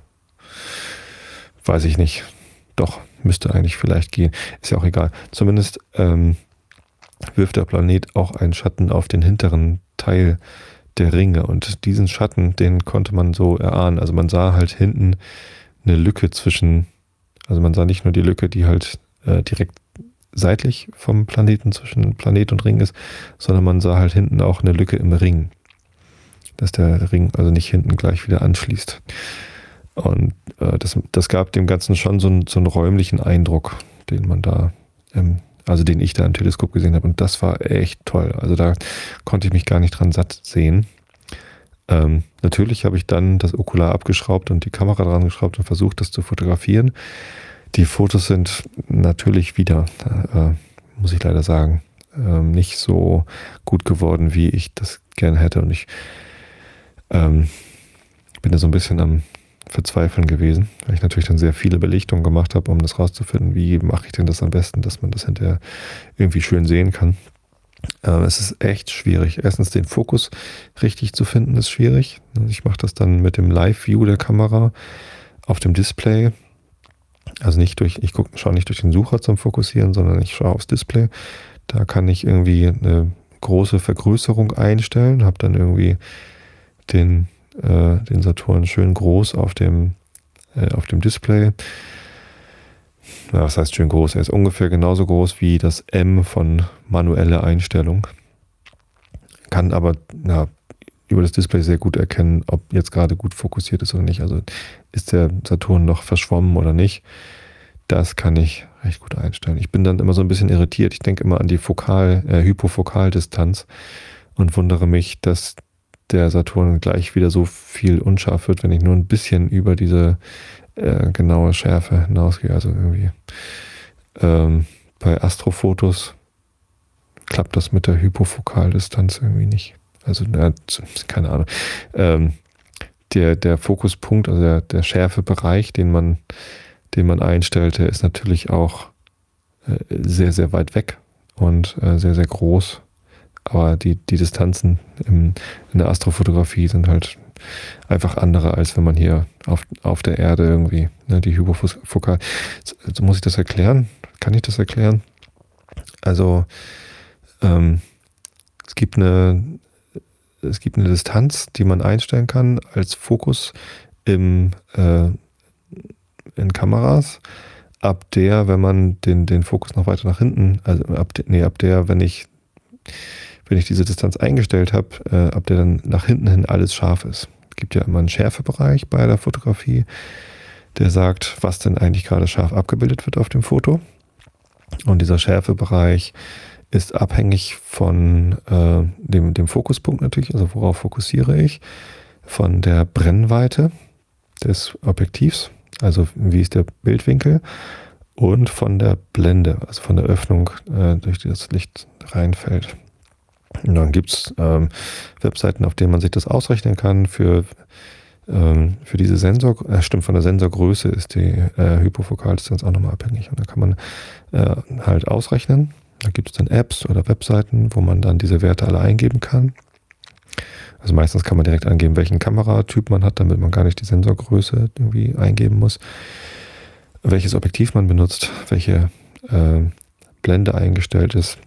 weiß ich nicht. Doch, müsste eigentlich vielleicht gehen. Ist ja auch egal. Zumindest ähm, wirft der Planet auch einen Schatten auf den hinteren Teil der Ringe. Und diesen Schatten, den konnte man so erahnen. Also man sah halt hinten eine Lücke zwischen, also man sah nicht nur die Lücke, die halt äh, direkt seitlich vom Planeten zwischen Planet und Ring ist, sondern man sah halt hinten auch eine Lücke im Ring. Dass der Ring also nicht hinten gleich wieder anschließt. Und äh, das, das gab dem Ganzen schon so einen, so einen räumlichen Eindruck, den man da, ähm, also den ich da im Teleskop gesehen habe. Und das war echt toll. Also da konnte ich mich gar nicht dran satt sehen. Ähm, natürlich habe ich dann das Okular abgeschraubt und die Kamera dran geschraubt und versucht, das zu fotografieren. Die Fotos sind natürlich wieder, äh, muss ich leider sagen, äh, nicht so gut geworden, wie ich das gerne hätte. Und ich ähm, bin da so ein bisschen am Verzweifeln gewesen, weil ich natürlich dann sehr viele Belichtungen gemacht habe, um das rauszufinden, wie mache ich denn das am besten, dass man das hinterher irgendwie schön sehen kann. Ähm, es ist echt schwierig. Erstens den Fokus richtig zu finden ist schwierig. Ich mache das dann mit dem Live-View der Kamera auf dem Display. Also nicht durch, ich gucke, schaue nicht durch den Sucher zum Fokussieren, sondern ich schaue aufs Display. Da kann ich irgendwie eine große Vergrößerung einstellen, habe dann irgendwie den den Saturn schön groß auf dem, äh, auf dem Display. Na, was heißt schön groß? Er ist ungefähr genauso groß wie das M von manuelle Einstellung. Kann aber na, über das Display sehr gut erkennen, ob jetzt gerade gut fokussiert ist oder nicht. Also ist der Saturn noch verschwommen oder nicht. Das kann ich recht gut einstellen. Ich bin dann immer so ein bisschen irritiert. Ich denke immer an die Fokal, äh, Hypofokaldistanz und wundere mich, dass der Saturn gleich wieder so viel unscharf wird, wenn ich nur ein bisschen über diese äh, genaue Schärfe hinausgehe. Also irgendwie ähm, bei Astrofotos klappt das mit der Hypofokaldistanz irgendwie nicht. Also äh, keine Ahnung. Ähm, der, der Fokuspunkt, also der, der Schärfebereich, den man, den man einstellt, der ist natürlich auch äh, sehr, sehr weit weg und äh, sehr, sehr groß. Aber die, die Distanzen im, in der Astrofotografie sind halt einfach andere, als wenn man hier auf, auf der Erde irgendwie, ne, die Hypofokal. So muss ich das erklären? Kann ich das erklären? Also ähm, es gibt eine es gibt eine Distanz, die man einstellen kann als Fokus im, äh, in Kameras, ab der, wenn man den, den Fokus noch weiter nach hinten, also ab, de, nee, ab der, wenn ich wenn ich diese Distanz eingestellt habe, äh, ab der dann nach hinten hin alles scharf ist. Es gibt ja immer einen Schärfebereich bei der Fotografie, der sagt, was denn eigentlich gerade scharf abgebildet wird auf dem Foto. Und dieser Schärfebereich ist abhängig von äh, dem, dem Fokuspunkt natürlich, also worauf fokussiere ich, von der Brennweite des Objektivs, also wie ist der Bildwinkel, und von der Blende, also von der Öffnung, äh, durch die das Licht reinfällt. Und dann gibt es ähm, Webseiten, auf denen man sich das ausrechnen kann. Für, ähm, für diese Sensor, äh, stimmt, von der Sensorgröße ist die äh, Hypofokaldistanz auch nochmal abhängig. Und da kann man äh, halt ausrechnen. Da gibt es dann Apps oder Webseiten, wo man dann diese Werte alle eingeben kann. Also meistens kann man direkt angeben, welchen Kameratyp man hat, damit man gar nicht die Sensorgröße irgendwie eingeben muss. Welches Objektiv man benutzt, welche äh, Blende eingestellt ist.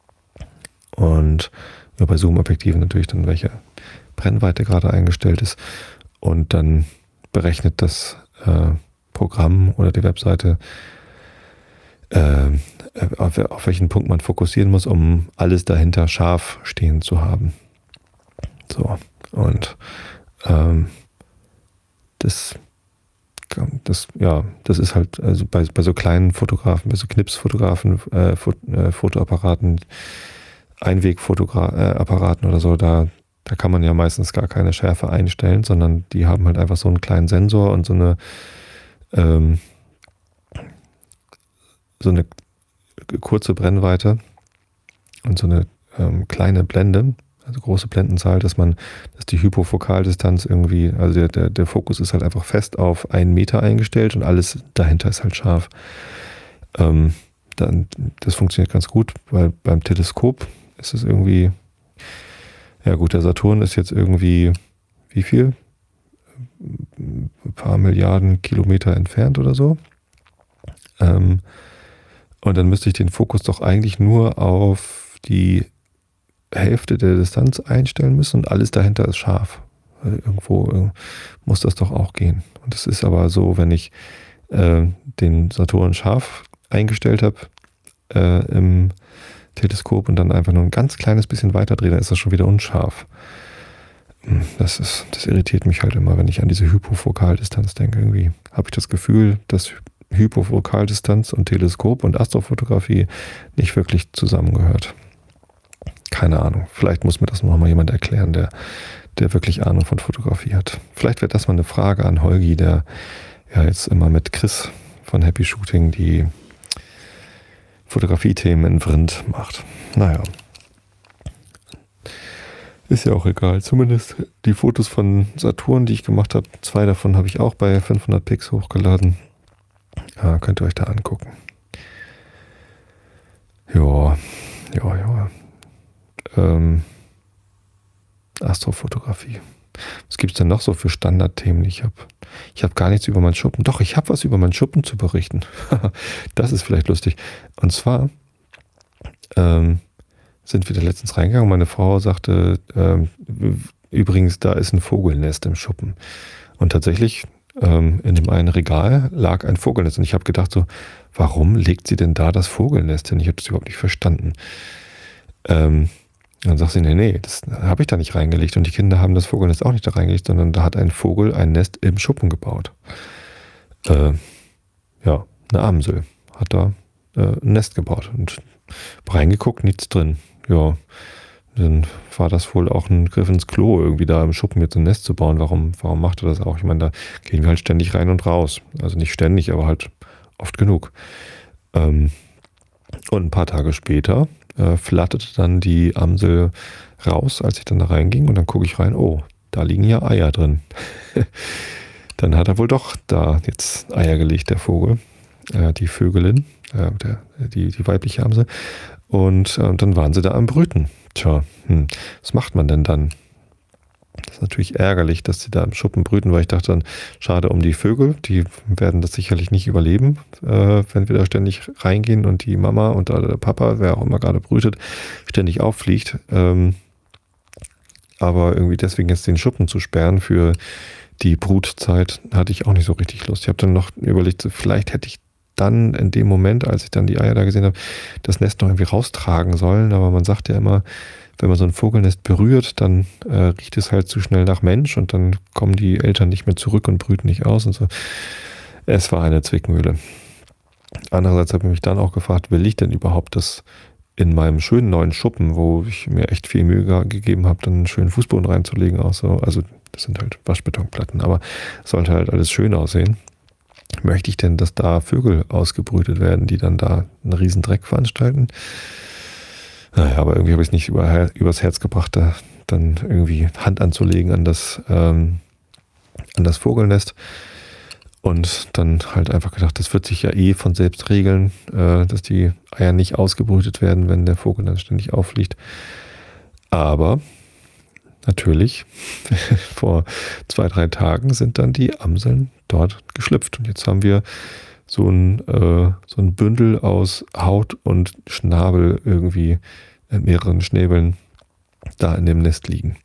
Und ja, bei Zoom-Objektiven natürlich dann, welche Brennweite gerade eingestellt ist. Und dann berechnet das äh, Programm oder die Webseite, äh, auf, auf welchen Punkt man fokussieren muss, um alles dahinter scharf stehen zu haben. So, und ähm, das, das, ja, das ist halt, also bei, bei so kleinen Fotografen, bei so Knipsfotografen, äh, Fot, äh, Fotoapparaten, Einwegfotoapparaten oder so, da, da kann man ja meistens gar keine Schärfe einstellen, sondern die haben halt einfach so einen kleinen Sensor und so eine ähm, so eine kurze Brennweite und so eine ähm, kleine Blende, also große Blendenzahl, dass man, dass die Hypofokaldistanz irgendwie, also der, der, der Fokus ist halt einfach fest auf einen Meter eingestellt und alles dahinter ist halt scharf. Ähm, dann, das funktioniert ganz gut, weil beim Teleskop ist es irgendwie, ja gut, der Saturn ist jetzt irgendwie, wie viel? Ein paar Milliarden Kilometer entfernt oder so. Ähm, und dann müsste ich den Fokus doch eigentlich nur auf die Hälfte der Distanz einstellen müssen und alles dahinter ist scharf. Also irgendwo äh, muss das doch auch gehen. Und es ist aber so, wenn ich äh, den Saturn scharf eingestellt habe äh, im Teleskop und dann einfach nur ein ganz kleines bisschen weiter drehe, dann ist das schon wieder unscharf. Das ist, das irritiert mich halt immer, wenn ich an diese Hypofokaldistanz denke. Irgendwie habe ich das Gefühl, dass Hypofokaldistanz und Teleskop und Astrofotografie nicht wirklich zusammengehört. Keine Ahnung. Vielleicht muss mir das noch mal jemand erklären, der, der wirklich Ahnung von Fotografie hat. Vielleicht wäre das mal eine Frage an Holgi, der ja jetzt immer mit Chris von Happy Shooting die Fotografie-Themen in Vrind macht. Naja. Ist ja auch egal. Zumindest die Fotos von Saturn, die ich gemacht habe, zwei davon habe ich auch bei fünfhundert Pix hochgeladen. Ja, könnt ihr euch da angucken. Ja, ja, ja. Ähm, Astrofotografie. Was gibt es denn noch so für Standardthemen? Ich habe ich hab gar nichts über meinen Schuppen. Doch, ich habe was über meinen Schuppen zu berichten. Das ist vielleicht lustig. Und zwar ähm, sind wir da letztens reingegangen. Meine Frau sagte, ähm, übrigens, da ist ein Vogelnest im Schuppen. Und tatsächlich, ähm, in dem einen Regal lag ein Vogelnest. Und ich habe gedacht so, warum legt sie denn da das Vogelnest hin? Ich habe das überhaupt nicht verstanden. Ähm, Dann sagt sie, nee, nee, das habe ich da nicht reingelegt. Und die Kinder haben das Vogelnest auch nicht da reingelegt, sondern da hat ein Vogel ein Nest im Schuppen gebaut. Äh, ja, eine Amsel hat da äh, ein Nest gebaut und reingeguckt, nichts drin. Ja, dann war das wohl auch ein Griff ins Klo, irgendwie da im Schuppen jetzt ein Nest zu bauen. Warum, warum macht er das auch? Ich meine, da gehen wir halt ständig rein und raus. Also nicht ständig, aber halt oft genug. Ähm, und ein paar Tage später äh, flatterte dann die Amsel raus, als ich dann da reinging. Und dann gucke ich rein, oh, da liegen ja Eier drin. Dann hat er wohl doch da jetzt Eier gelegt, der Vogel, äh, die Vögelin, äh, der, die, die weibliche Amsel. Und äh, dann waren sie da am Brüten. Tja, hm, was macht man denn dann? Das ist natürlich ärgerlich, dass sie da im Schuppen brüten, weil ich dachte dann, schade um die Vögel, die werden das sicherlich nicht überleben, äh, wenn wir da ständig reingehen und die Mama und der Papa, wer auch immer gerade brütet, ständig auffliegt. Ähm, aber irgendwie deswegen jetzt den Schuppen zu sperren für die Brutzeit, hatte ich auch nicht so richtig Lust. Ich habe dann noch überlegt, vielleicht hätte ich dann in dem Moment, als ich dann die Eier da gesehen habe, das Nest noch irgendwie raustragen sollen. Aber man sagt ja immer, wenn man so ein Vogelnest berührt, dann äh, riecht es halt zu schnell nach Mensch und dann kommen die Eltern nicht mehr zurück und brüten nicht aus und so. Es war eine Zwickmühle. Andererseits habe ich mich dann auch gefragt, will ich denn überhaupt das in meinem schönen neuen Schuppen, wo ich mir echt viel Mühe gegeben habe, dann einen schönen Fußboden reinzulegen. Auch so. Also das sind halt Waschbetonplatten, aber es sollte halt alles schön aussehen. Möchte ich denn, dass da Vögel ausgebrütet werden, die dann da einen riesen Dreck veranstalten? Naja, aber irgendwie habe ich es nicht über, übers Herz gebracht, da dann irgendwie Hand anzulegen an das, ähm, an das Vogelnest. Und dann halt einfach gedacht, das wird sich ja eh von selbst regeln, äh, dass die Eier nicht ausgebrütet werden, wenn der Vogel dann ständig auffliegt. Aber natürlich, vor zwei, drei Tagen sind dann die Amseln dort geschlüpft. Und jetzt haben wir so ein, äh, so ein Bündel aus Haut und Schnabel irgendwie in mehreren Schnäbeln da in dem Nest liegen.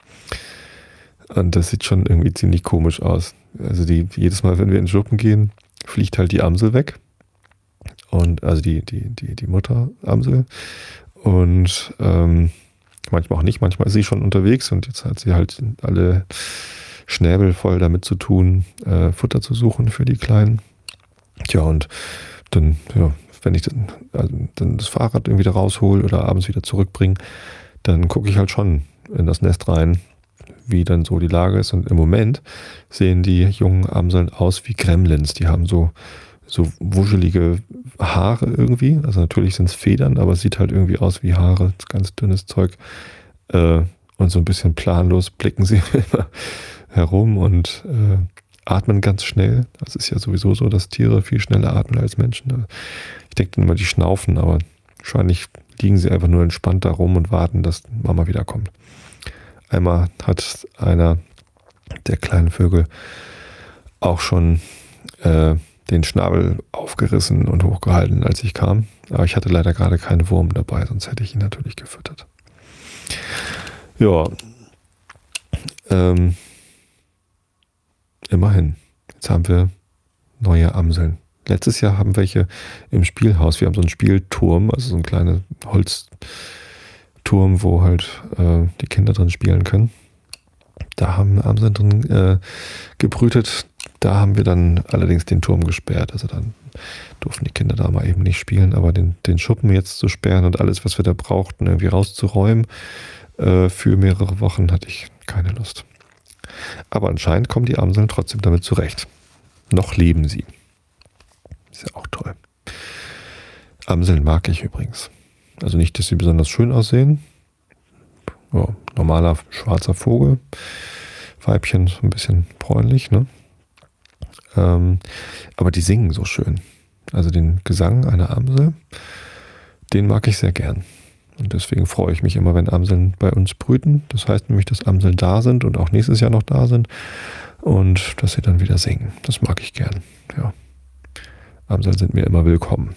Und das sieht schon irgendwie ziemlich komisch aus. Also die, jedes Mal, wenn wir in den Schuppen gehen, fliegt halt die Amsel weg. Und also die, die, die, die Mutteramsel. Und ähm, manchmal auch nicht, manchmal ist sie schon unterwegs und jetzt hat sie halt alle Schnäbel voll damit zu tun, äh, Futter zu suchen für die Kleinen. Tja, und dann, ja, wenn ich dann, also dann das Fahrrad irgendwie da raushole oder abends wieder zurückbringe, dann gucke ich halt schon in das Nest rein, wie dann so die Lage ist. Und im Moment sehen die jungen Amseln aus wie Gremlins. Die haben so, so wuschelige Haare irgendwie. Also natürlich sind es Federn, aber es sieht halt irgendwie aus wie Haare. Ganz dünnes Zeug. Äh, und so ein bisschen planlos blicken sie immer herum und äh, atmen ganz schnell. Das ist ja sowieso so, dass Tiere viel schneller atmen als Menschen. Ich denke dann immer, die schnaufen, aber wahrscheinlich liegen sie einfach nur entspannt da rum und warten, dass Mama wiederkommt. Einmal hat einer der kleinen Vögel auch schon äh, den Schnabel aufgerissen und hochgehalten, als ich kam. Aber ich hatte leider gerade keinen Wurm dabei, sonst hätte ich ihn natürlich gefüttert. Ja, ähm, immerhin. Jetzt haben wir neue Amseln. Letztes Jahr haben welche im Spielhaus. Wir haben so einen Spielturm, also so einen kleinen Holzturm, wo halt äh, die Kinder drin spielen können. Da haben Amseln drin äh, gebrütet. Da haben wir dann allerdings den Turm gesperrt. Also dann durften die Kinder da mal eben nicht spielen. Aber den, den Schuppen jetzt zu sperren und alles, was wir da brauchten, irgendwie rauszuräumen, äh, für mehrere Wochen hatte ich keine Lust. Aber anscheinend kommen die Amseln trotzdem damit zurecht. Noch leben sie. Ist ja auch toll. Amseln mag ich übrigens. Also nicht, dass sie besonders schön aussehen. Ja, normaler schwarzer Vogel. Weibchen so ein bisschen bräunlich, ne? Ähm, aber die singen so schön. Also den Gesang einer Amsel, den mag ich sehr gern. Und deswegen freue ich mich immer, wenn Amseln bei uns brüten. Das heißt nämlich, dass Amseln da sind und auch nächstes Jahr noch da sind. Und dass sie dann wieder singen. Das mag ich gern. Ja. Amseln sind mir immer willkommen.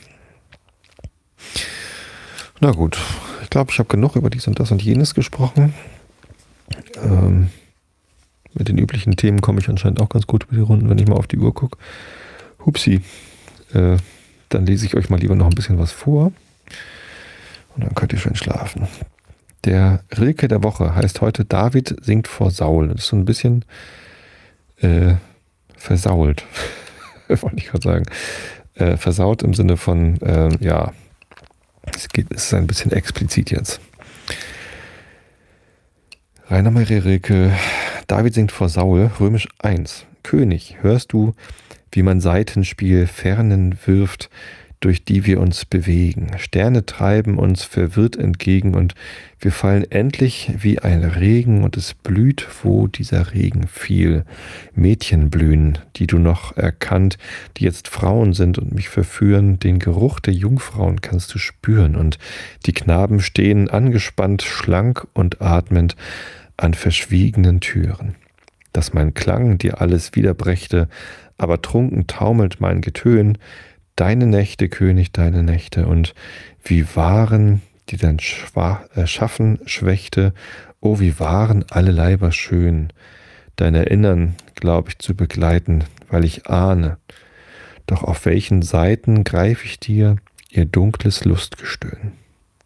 Na gut, ich glaube, ich habe genug über dies und das und jenes gesprochen. Ähm, mit den üblichen Themen komme ich anscheinend auch ganz gut über die Runden, wenn ich mal auf die Uhr gucke. Hupsi, äh, dann lese ich euch mal lieber noch ein bisschen was vor. Und dann könnt ihr schön schlafen. Der Rilke der Woche heißt heute David singt vor Saul. Das ist so ein bisschen äh, versault, wollte ich gerade sagen. Äh, versaut im Sinne von, äh, ja, Es geht, es ist ein bisschen explizit jetzt. Rainer Maria Rilke, David singt vor Saul, Römisch eins. König, hörst du, wie mein Saitenspiel Fernen wirft, durch die wir uns bewegen. Sterne treiben uns verwirrt entgegen und wir fallen endlich wie ein Regen und es blüht, wo dieser Regen fiel. Mädchen blühen, die du noch erkannt, die jetzt Frauen sind und mich verführen. Den Geruch der Jungfrauen kannst du spüren und die Knaben stehen angespannt, schlank und atmend an verschwiegenen Türen. Dass mein Klang dir alles wiederbrächte, aber trunken taumelt mein Getön. Deine Nächte, König, deine Nächte, und wie waren, die dein Schwa- äh, Schaffen schwächte, oh, wie waren alle Leiber schön, dein Erinnern, glaub ich, zu begleiten, weil ich ahne, doch auf welchen Seiten greif ich dir ihr dunkles Lustgestöhn.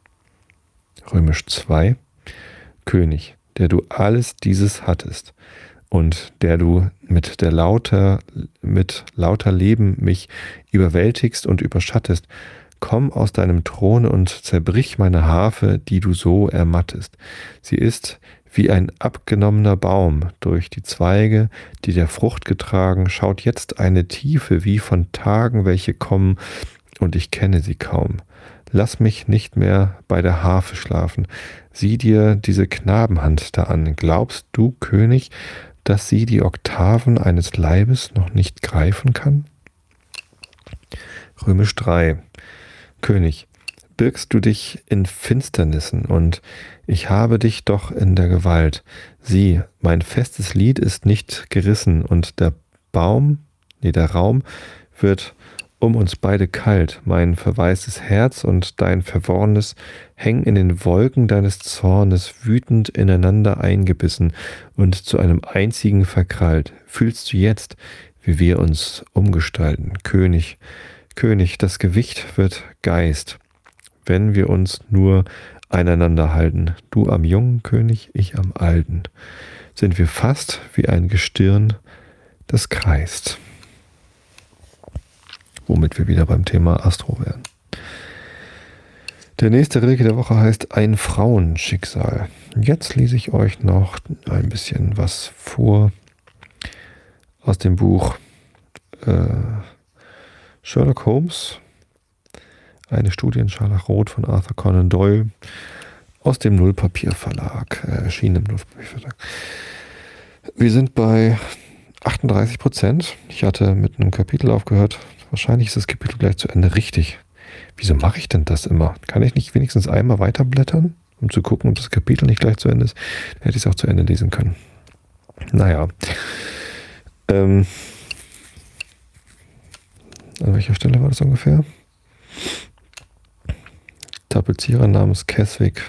Römisch zwei. König, der du alles dieses hattest, und der du mit der lauter, mit lauter Leben mich überwältigst und überschattest, komm aus deinem Throne und zerbrich meine Harfe, die du so ermattest. Sie ist wie ein abgenommener Baum durch die Zweige, die der Frucht getragen, schaut jetzt eine Tiefe wie von Tagen, welche kommen, und ich kenne sie kaum. Lass mich nicht mehr bei der Harfe schlafen. Sieh dir diese Knabenhand da an. Glaubst du, König, dass sie die Oktaven eines Leibes noch nicht greifen kann? Römisch drei. König, birgst du dich in Finsternissen, und ich habe dich doch in der Gewalt. Sieh, mein festes Lied ist nicht gerissen, und der Baum, nee, der Raum wird um uns beide kalt. Mein verwaistes Herz und dein verworrenes hängen in den Wolken deines Zornes wütend ineinander eingebissen und zu einem einzigen verkrallt. Fühlst du jetzt, wie wir uns umgestalten? König, König, das Gewicht wird Geist, wenn wir uns nur einander halten. Du am jungen König, ich am alten. Sind wir fast wie ein Gestirn, das kreist. Womit wir wieder beim Thema Astro wären. Der nächste Rilke der Woche heißt Ein Frauenschicksal. Jetzt lese ich euch noch ein bisschen was vor aus dem Buch äh, Sherlock Holmes, eine Studie in Scharlachrot von Arthur Conan Doyle aus dem Nullpapier-Verlag, äh, erschienen im Nullpapier-Verlag. Wir sind bei achtunddreißig Prozent. Ich hatte mit einem Kapitel aufgehört. Wahrscheinlich ist das Kapitel gleich zu Ende. Richtig. Wieso mache ich denn das immer? Kann ich nicht wenigstens einmal weiterblättern, um zu gucken, ob das Kapitel nicht gleich zu Ende ist? Dann hätte ich es auch zu Ende lesen können. Naja. Ähm, an welcher Stelle war das ungefähr? Tapezierer namens Keswick.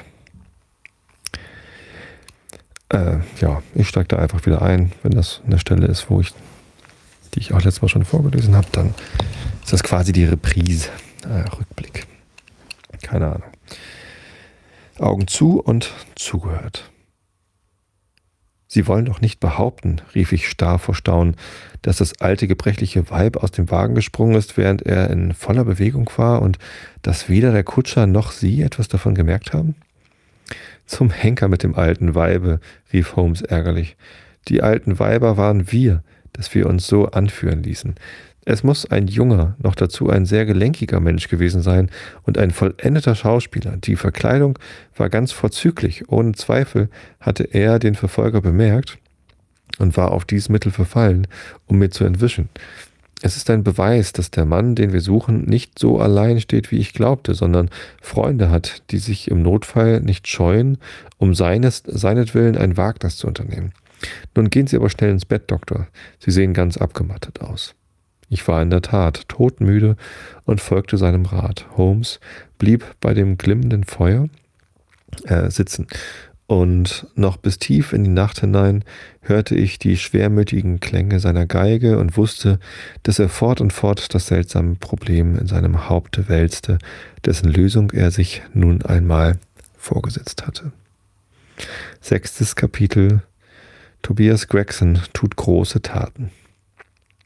Äh, ja, ich steige da einfach wieder ein, wenn das eine Stelle ist, wo ich, die ich auch letztes Mal schon vorgelesen habe, dann ist das quasi die Reprise, äh, Rückblick. Keine Ahnung. Augen zu und zugehört. Sie wollen doch nicht behaupten, rief ich starr vor Staunen, dass das alte gebrechliche Weib aus dem Wagen gesprungen ist, während er in voller Bewegung war, und dass weder der Kutscher noch Sie etwas davon gemerkt haben? Zum Henker mit dem alten Weibe, rief Holmes ärgerlich. Die alten Weiber waren wir, dass wir uns so anführen ließen. Es muss ein junger, noch dazu ein sehr gelenkiger Mensch gewesen sein und ein vollendeter Schauspieler. Die Verkleidung war ganz vorzüglich. Ohne Zweifel hatte er den Verfolger bemerkt und war auf dieses Mittel verfallen, um mir zu entwischen. Es ist ein Beweis, dass der Mann, den wir suchen, nicht so allein steht, wie ich glaubte, sondern Freunde hat, die sich im Notfall nicht scheuen, um seines, seinetwillen ein Wagnis zu unternehmen. Nun gehen Sie aber schnell ins Bett, Doktor. Sie sehen ganz abgemattet aus. Ich war in der Tat todmüde und folgte seinem Rat. Holmes blieb bei dem glimmenden Feuer äh, sitzen, und noch bis tief in die Nacht hinein hörte ich die schwermütigen Klänge seiner Geige und wusste, dass er fort und fort das seltsame Problem in seinem Haupte wälzte, dessen Lösung er sich nun einmal vorgesetzt hatte. Sechstes Kapitel. Tobias Gregson tut große Taten.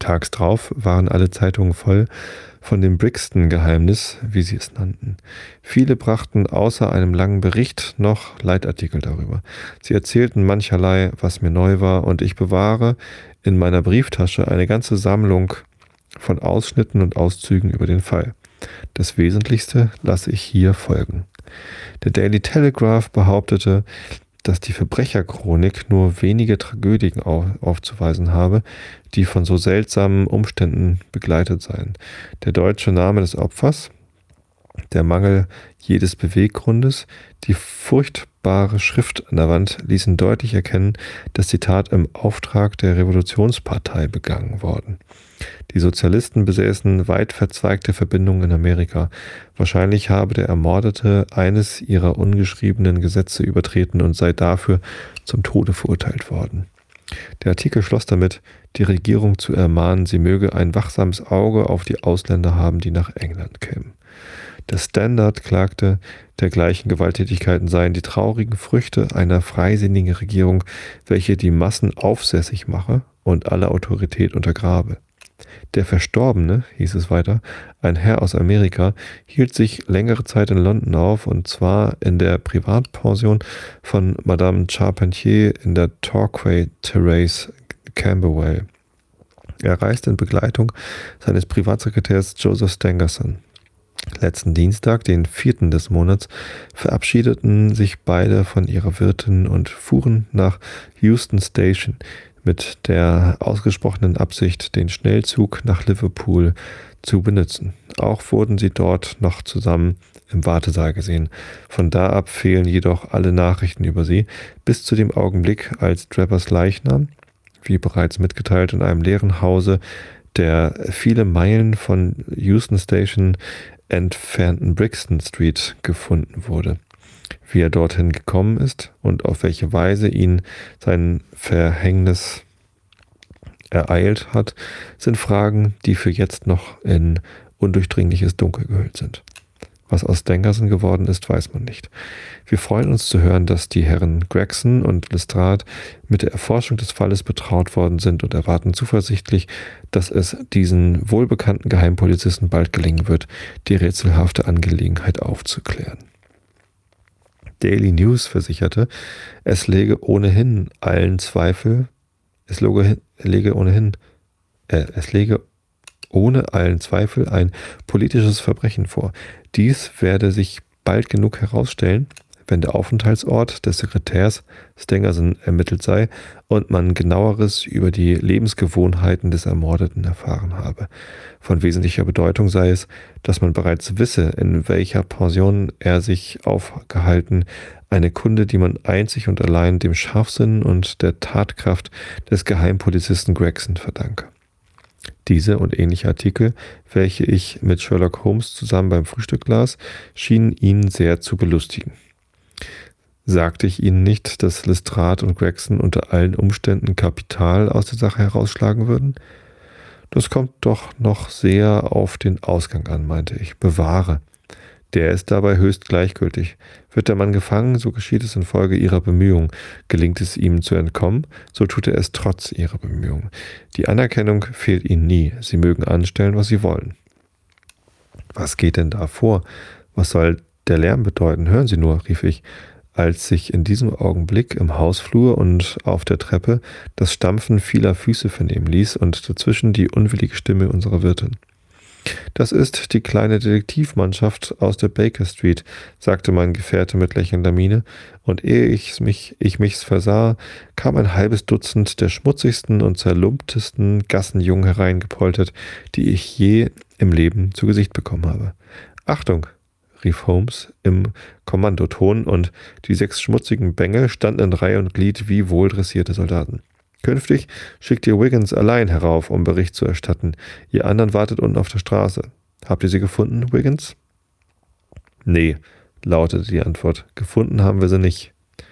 Tags drauf waren alle Zeitungen voll von dem Brixton-Geheimnis, wie sie es nannten. Viele brachten außer einem langen Bericht noch Leitartikel darüber. Sie erzählten mancherlei, was mir neu war, und ich bewahre in meiner Brieftasche eine ganze Sammlung von Ausschnitten und Auszügen über den Fall. Das Wesentlichste lasse ich hier folgen. Der Daily Telegraph behauptete, dass die Verbrecherchronik nur wenige Tragödien aufzuweisen habe, die von so seltsamen Umständen begleitet seien. Der deutsche Name des Opfers, der Mangel jedes Beweggrundes, die furchtbare Schrift an der Wand ließen deutlich erkennen, dass die Tat im Auftrag der Revolutionspartei begangen worden. Die Sozialisten besäßen weit verzweigte Verbindungen in Amerika. Wahrscheinlich habe der Ermordete eines ihrer ungeschriebenen Gesetze übertreten und sei dafür zum Tode verurteilt worden. Der Artikel schloss damit, die Regierung zu ermahnen, sie möge ein wachsames Auge auf die Ausländer haben, die nach England kämen. Der Standard klagte, dergleichen Gewalttätigkeiten seien die traurigen Früchte einer freisinnigen Regierung, welche die Massen aufsässig mache und alle Autorität untergrabe. Der Verstorbene, hieß es weiter, ein Herr aus Amerika, hielt sich längere Zeit in London auf, und zwar in der Privatpension von Madame Charpentier in der Torquay Terrace, Camberwell. Er reiste in Begleitung seines Privatsekretärs Joseph Stangerson. Letzten Dienstag, den vierten des Monats, verabschiedeten sich beide von ihrer Wirtin und fuhren nach Euston Station mit der ausgesprochenen Absicht, den Schnellzug nach Liverpool zu benutzen. Auch wurden sie dort noch zusammen im Wartesaal gesehen. Von da ab fehlen jedoch alle Nachrichten über sie, bis zu dem Augenblick, als Treppers Leichnam, wie bereits mitgeteilt, in einem leeren Hause der viele Meilen von Euston Station entfernten Brixton Street gefunden wurde. Wie er dorthin gekommen ist und auf welche Weise ihn sein Verhängnis ereilt hat, sind Fragen, die für jetzt noch in undurchdringliches Dunkel gehüllt sind. Was aus Stangerson geworden ist, weiß man nicht. Wir freuen uns zu hören, dass die Herren Gregson und Lestrade mit der Erforschung des Falles betraut worden sind und erwarten zuversichtlich, dass es diesen wohlbekannten Geheimpolizisten bald gelingen wird, die rätselhafte Angelegenheit aufzuklären. Daily News versicherte, es läge ohnehin allen Zweifel, es läge, läge ohnehin, äh, es läge ohne allen Zweifel ein politisches Verbrechen vor. Dies werde sich bald genug herausstellen, wenn der Aufenthaltsort des Sekretärs Stangerson ermittelt sei und man genaueres über die Lebensgewohnheiten des Ermordeten erfahren habe. Von wesentlicher Bedeutung sei es, dass man bereits wisse, in welcher Pension er sich aufgehalten, eine Kunde, die man einzig und allein dem Scharfsinn und der Tatkraft des Geheimpolizisten Gregson verdanke. Diese und ähnliche Artikel, welche ich mit Sherlock Holmes zusammen beim Frühstück las, schienen ihn sehr zu belustigen. Sagte ich Ihnen nicht, dass Lestrade und Gregson unter allen Umständen Kapital aus der Sache herausschlagen würden? Das kommt doch noch sehr auf den Ausgang an, meinte ich. Bewahre. Der ist dabei höchst gleichgültig. Wird der Mann gefangen, so geschieht es infolge ihrer Bemühungen. Gelingt es ihm zu entkommen, so tut er es trotz ihrer Bemühungen. Die Anerkennung fehlt ihnen nie. Sie mögen anstellen, was sie wollen. Was geht denn da vor? Was soll der Lärm bedeuten? Hören Sie nur, rief ich, als sich in diesem Augenblick im Hausflur und auf der Treppe das Stampfen vieler Füße vernehmen ließ und dazwischen die unwillige Stimme unserer Wirtin. Das ist die kleine Detektivmannschaft aus der Baker Street, sagte mein Gefährte mit lächelnder Miene, und ehe ich mich, ich mich's versah, kam ein halbes Dutzend der schmutzigsten und zerlumptesten Gassenjungen hereingepoltert, die ich je im Leben zu Gesicht bekommen habe. »Achtung«, rief Holmes im Kommandoton, und die sechs schmutzigen Bengel standen in Reihe und Glied wie wohldressierte Soldaten. »Künftig schickt ihr Wiggins allein herauf, um Bericht zu erstatten. Ihr anderen wartet unten auf der Straße. Habt ihr sie gefunden, Wiggins?« »Nee«, lautete die Antwort. »Gefunden haben wir sie nicht.«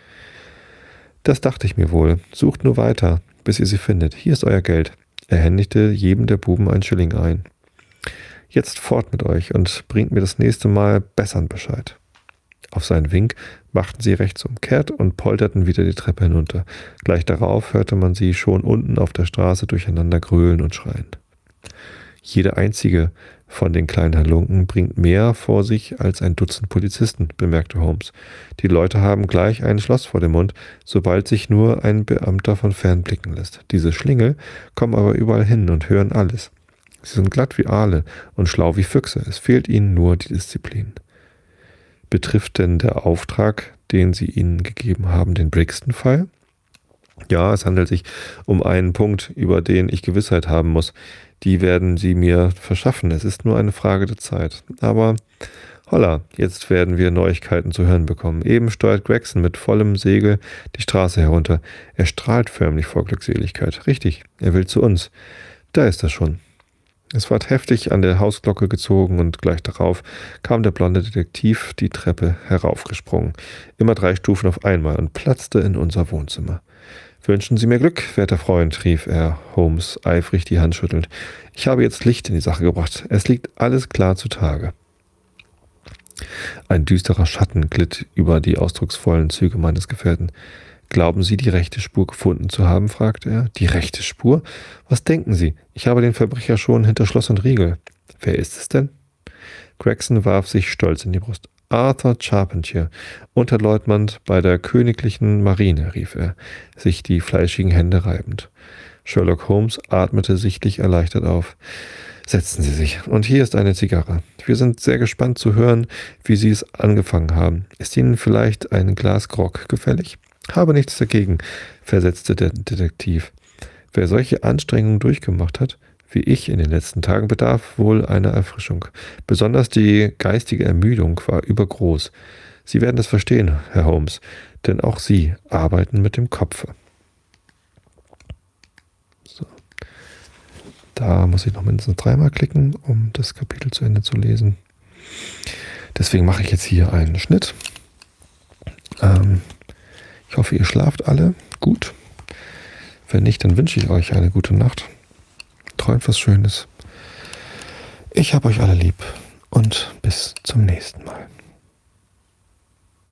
»Das dachte ich mir wohl. Sucht nur weiter, bis ihr sie findet. Hier ist euer Geld.« Er händigte jedem der Buben einen Schilling ein. »Jetzt fort mit euch und bringt mir das nächste Mal bessern Bescheid.« Auf seinen Wink machten sie rechtsumkehrt und polterten wieder die Treppe hinunter. Gleich darauf hörte man sie schon unten auf der Straße durcheinander gröhlen und schreien. Jede einzige von den kleinen Halunken bringt mehr vor sich als ein Dutzend Polizisten, bemerkte Holmes. Die Leute haben gleich ein Schloss vor dem Mund, sobald sich nur ein Beamter von fern blicken lässt. Diese Schlingel kommen aber überall hin und hören alles. Sie sind glatt wie Aale und schlau wie Füchse. Es fehlt ihnen nur die Disziplin. Betrifft denn der Auftrag, den Sie ihnen gegeben haben, den Brixton-Fall? Ja, es handelt sich um einen Punkt, über den ich Gewissheit haben muss. Die werden Sie mir verschaffen. Es ist nur eine Frage der Zeit. Aber holla, jetzt werden wir Neuigkeiten zu hören bekommen. Eben steuert Gregson mit vollem Segel die Straße herunter. Er strahlt förmlich vor Glückseligkeit. Richtig, er will zu uns. Da ist er schon. Es ward heftig an der Hausglocke gezogen und gleich darauf kam der blonde Detektiv die Treppe heraufgesprungen. Immer drei Stufen auf einmal und platzte in unser Wohnzimmer. »Wünschen Sie mir Glück, werter Freund«, rief er Holmes eifrig die Hand schüttelnd. »Ich habe jetzt Licht in die Sache gebracht. Es liegt alles klar zutage.« Ein düsterer Schatten glitt über die ausdrucksvollen Züge meines Gefährten. »Glauben Sie, die rechte Spur gefunden zu haben?« fragte er. »Die rechte Spur? Was denken Sie? Ich habe den Verbrecher schon hinter Schloss und Riegel.« »Wer ist es denn?« Gregson warf sich stolz in die Brust. »Arthur Charpentier, Unterleutnant bei der Königlichen Marine«, rief er, sich die fleischigen Hände reibend. Sherlock Holmes atmete sichtlich erleichtert auf. »Setzen Sie sich, und hier ist eine Zigarre. Wir sind sehr gespannt zu hören, wie Sie es angefangen haben. Ist Ihnen vielleicht ein Glas Grog gefällig?« »Habe nichts dagegen«, versetzte der Detektiv. »Wer solche Anstrengungen durchgemacht hat, wie ich in den letzten Tagen, bedarf wohl einer Erfrischung. Besonders die geistige Ermüdung war übergroß. Sie werden das verstehen, Herr Holmes, denn auch Sie arbeiten mit dem Kopfe.« So. Da muss ich noch mindestens dreimal klicken, um das Kapitel zu Ende zu lesen. Deswegen mache ich jetzt hier einen Schnitt. Ähm, ich hoffe, ihr schlaft alle gut. Wenn nicht, dann wünsche ich euch eine gute Nacht. Träumt was Schönes. Ich hab euch alle lieb und bis zum nächsten Mal.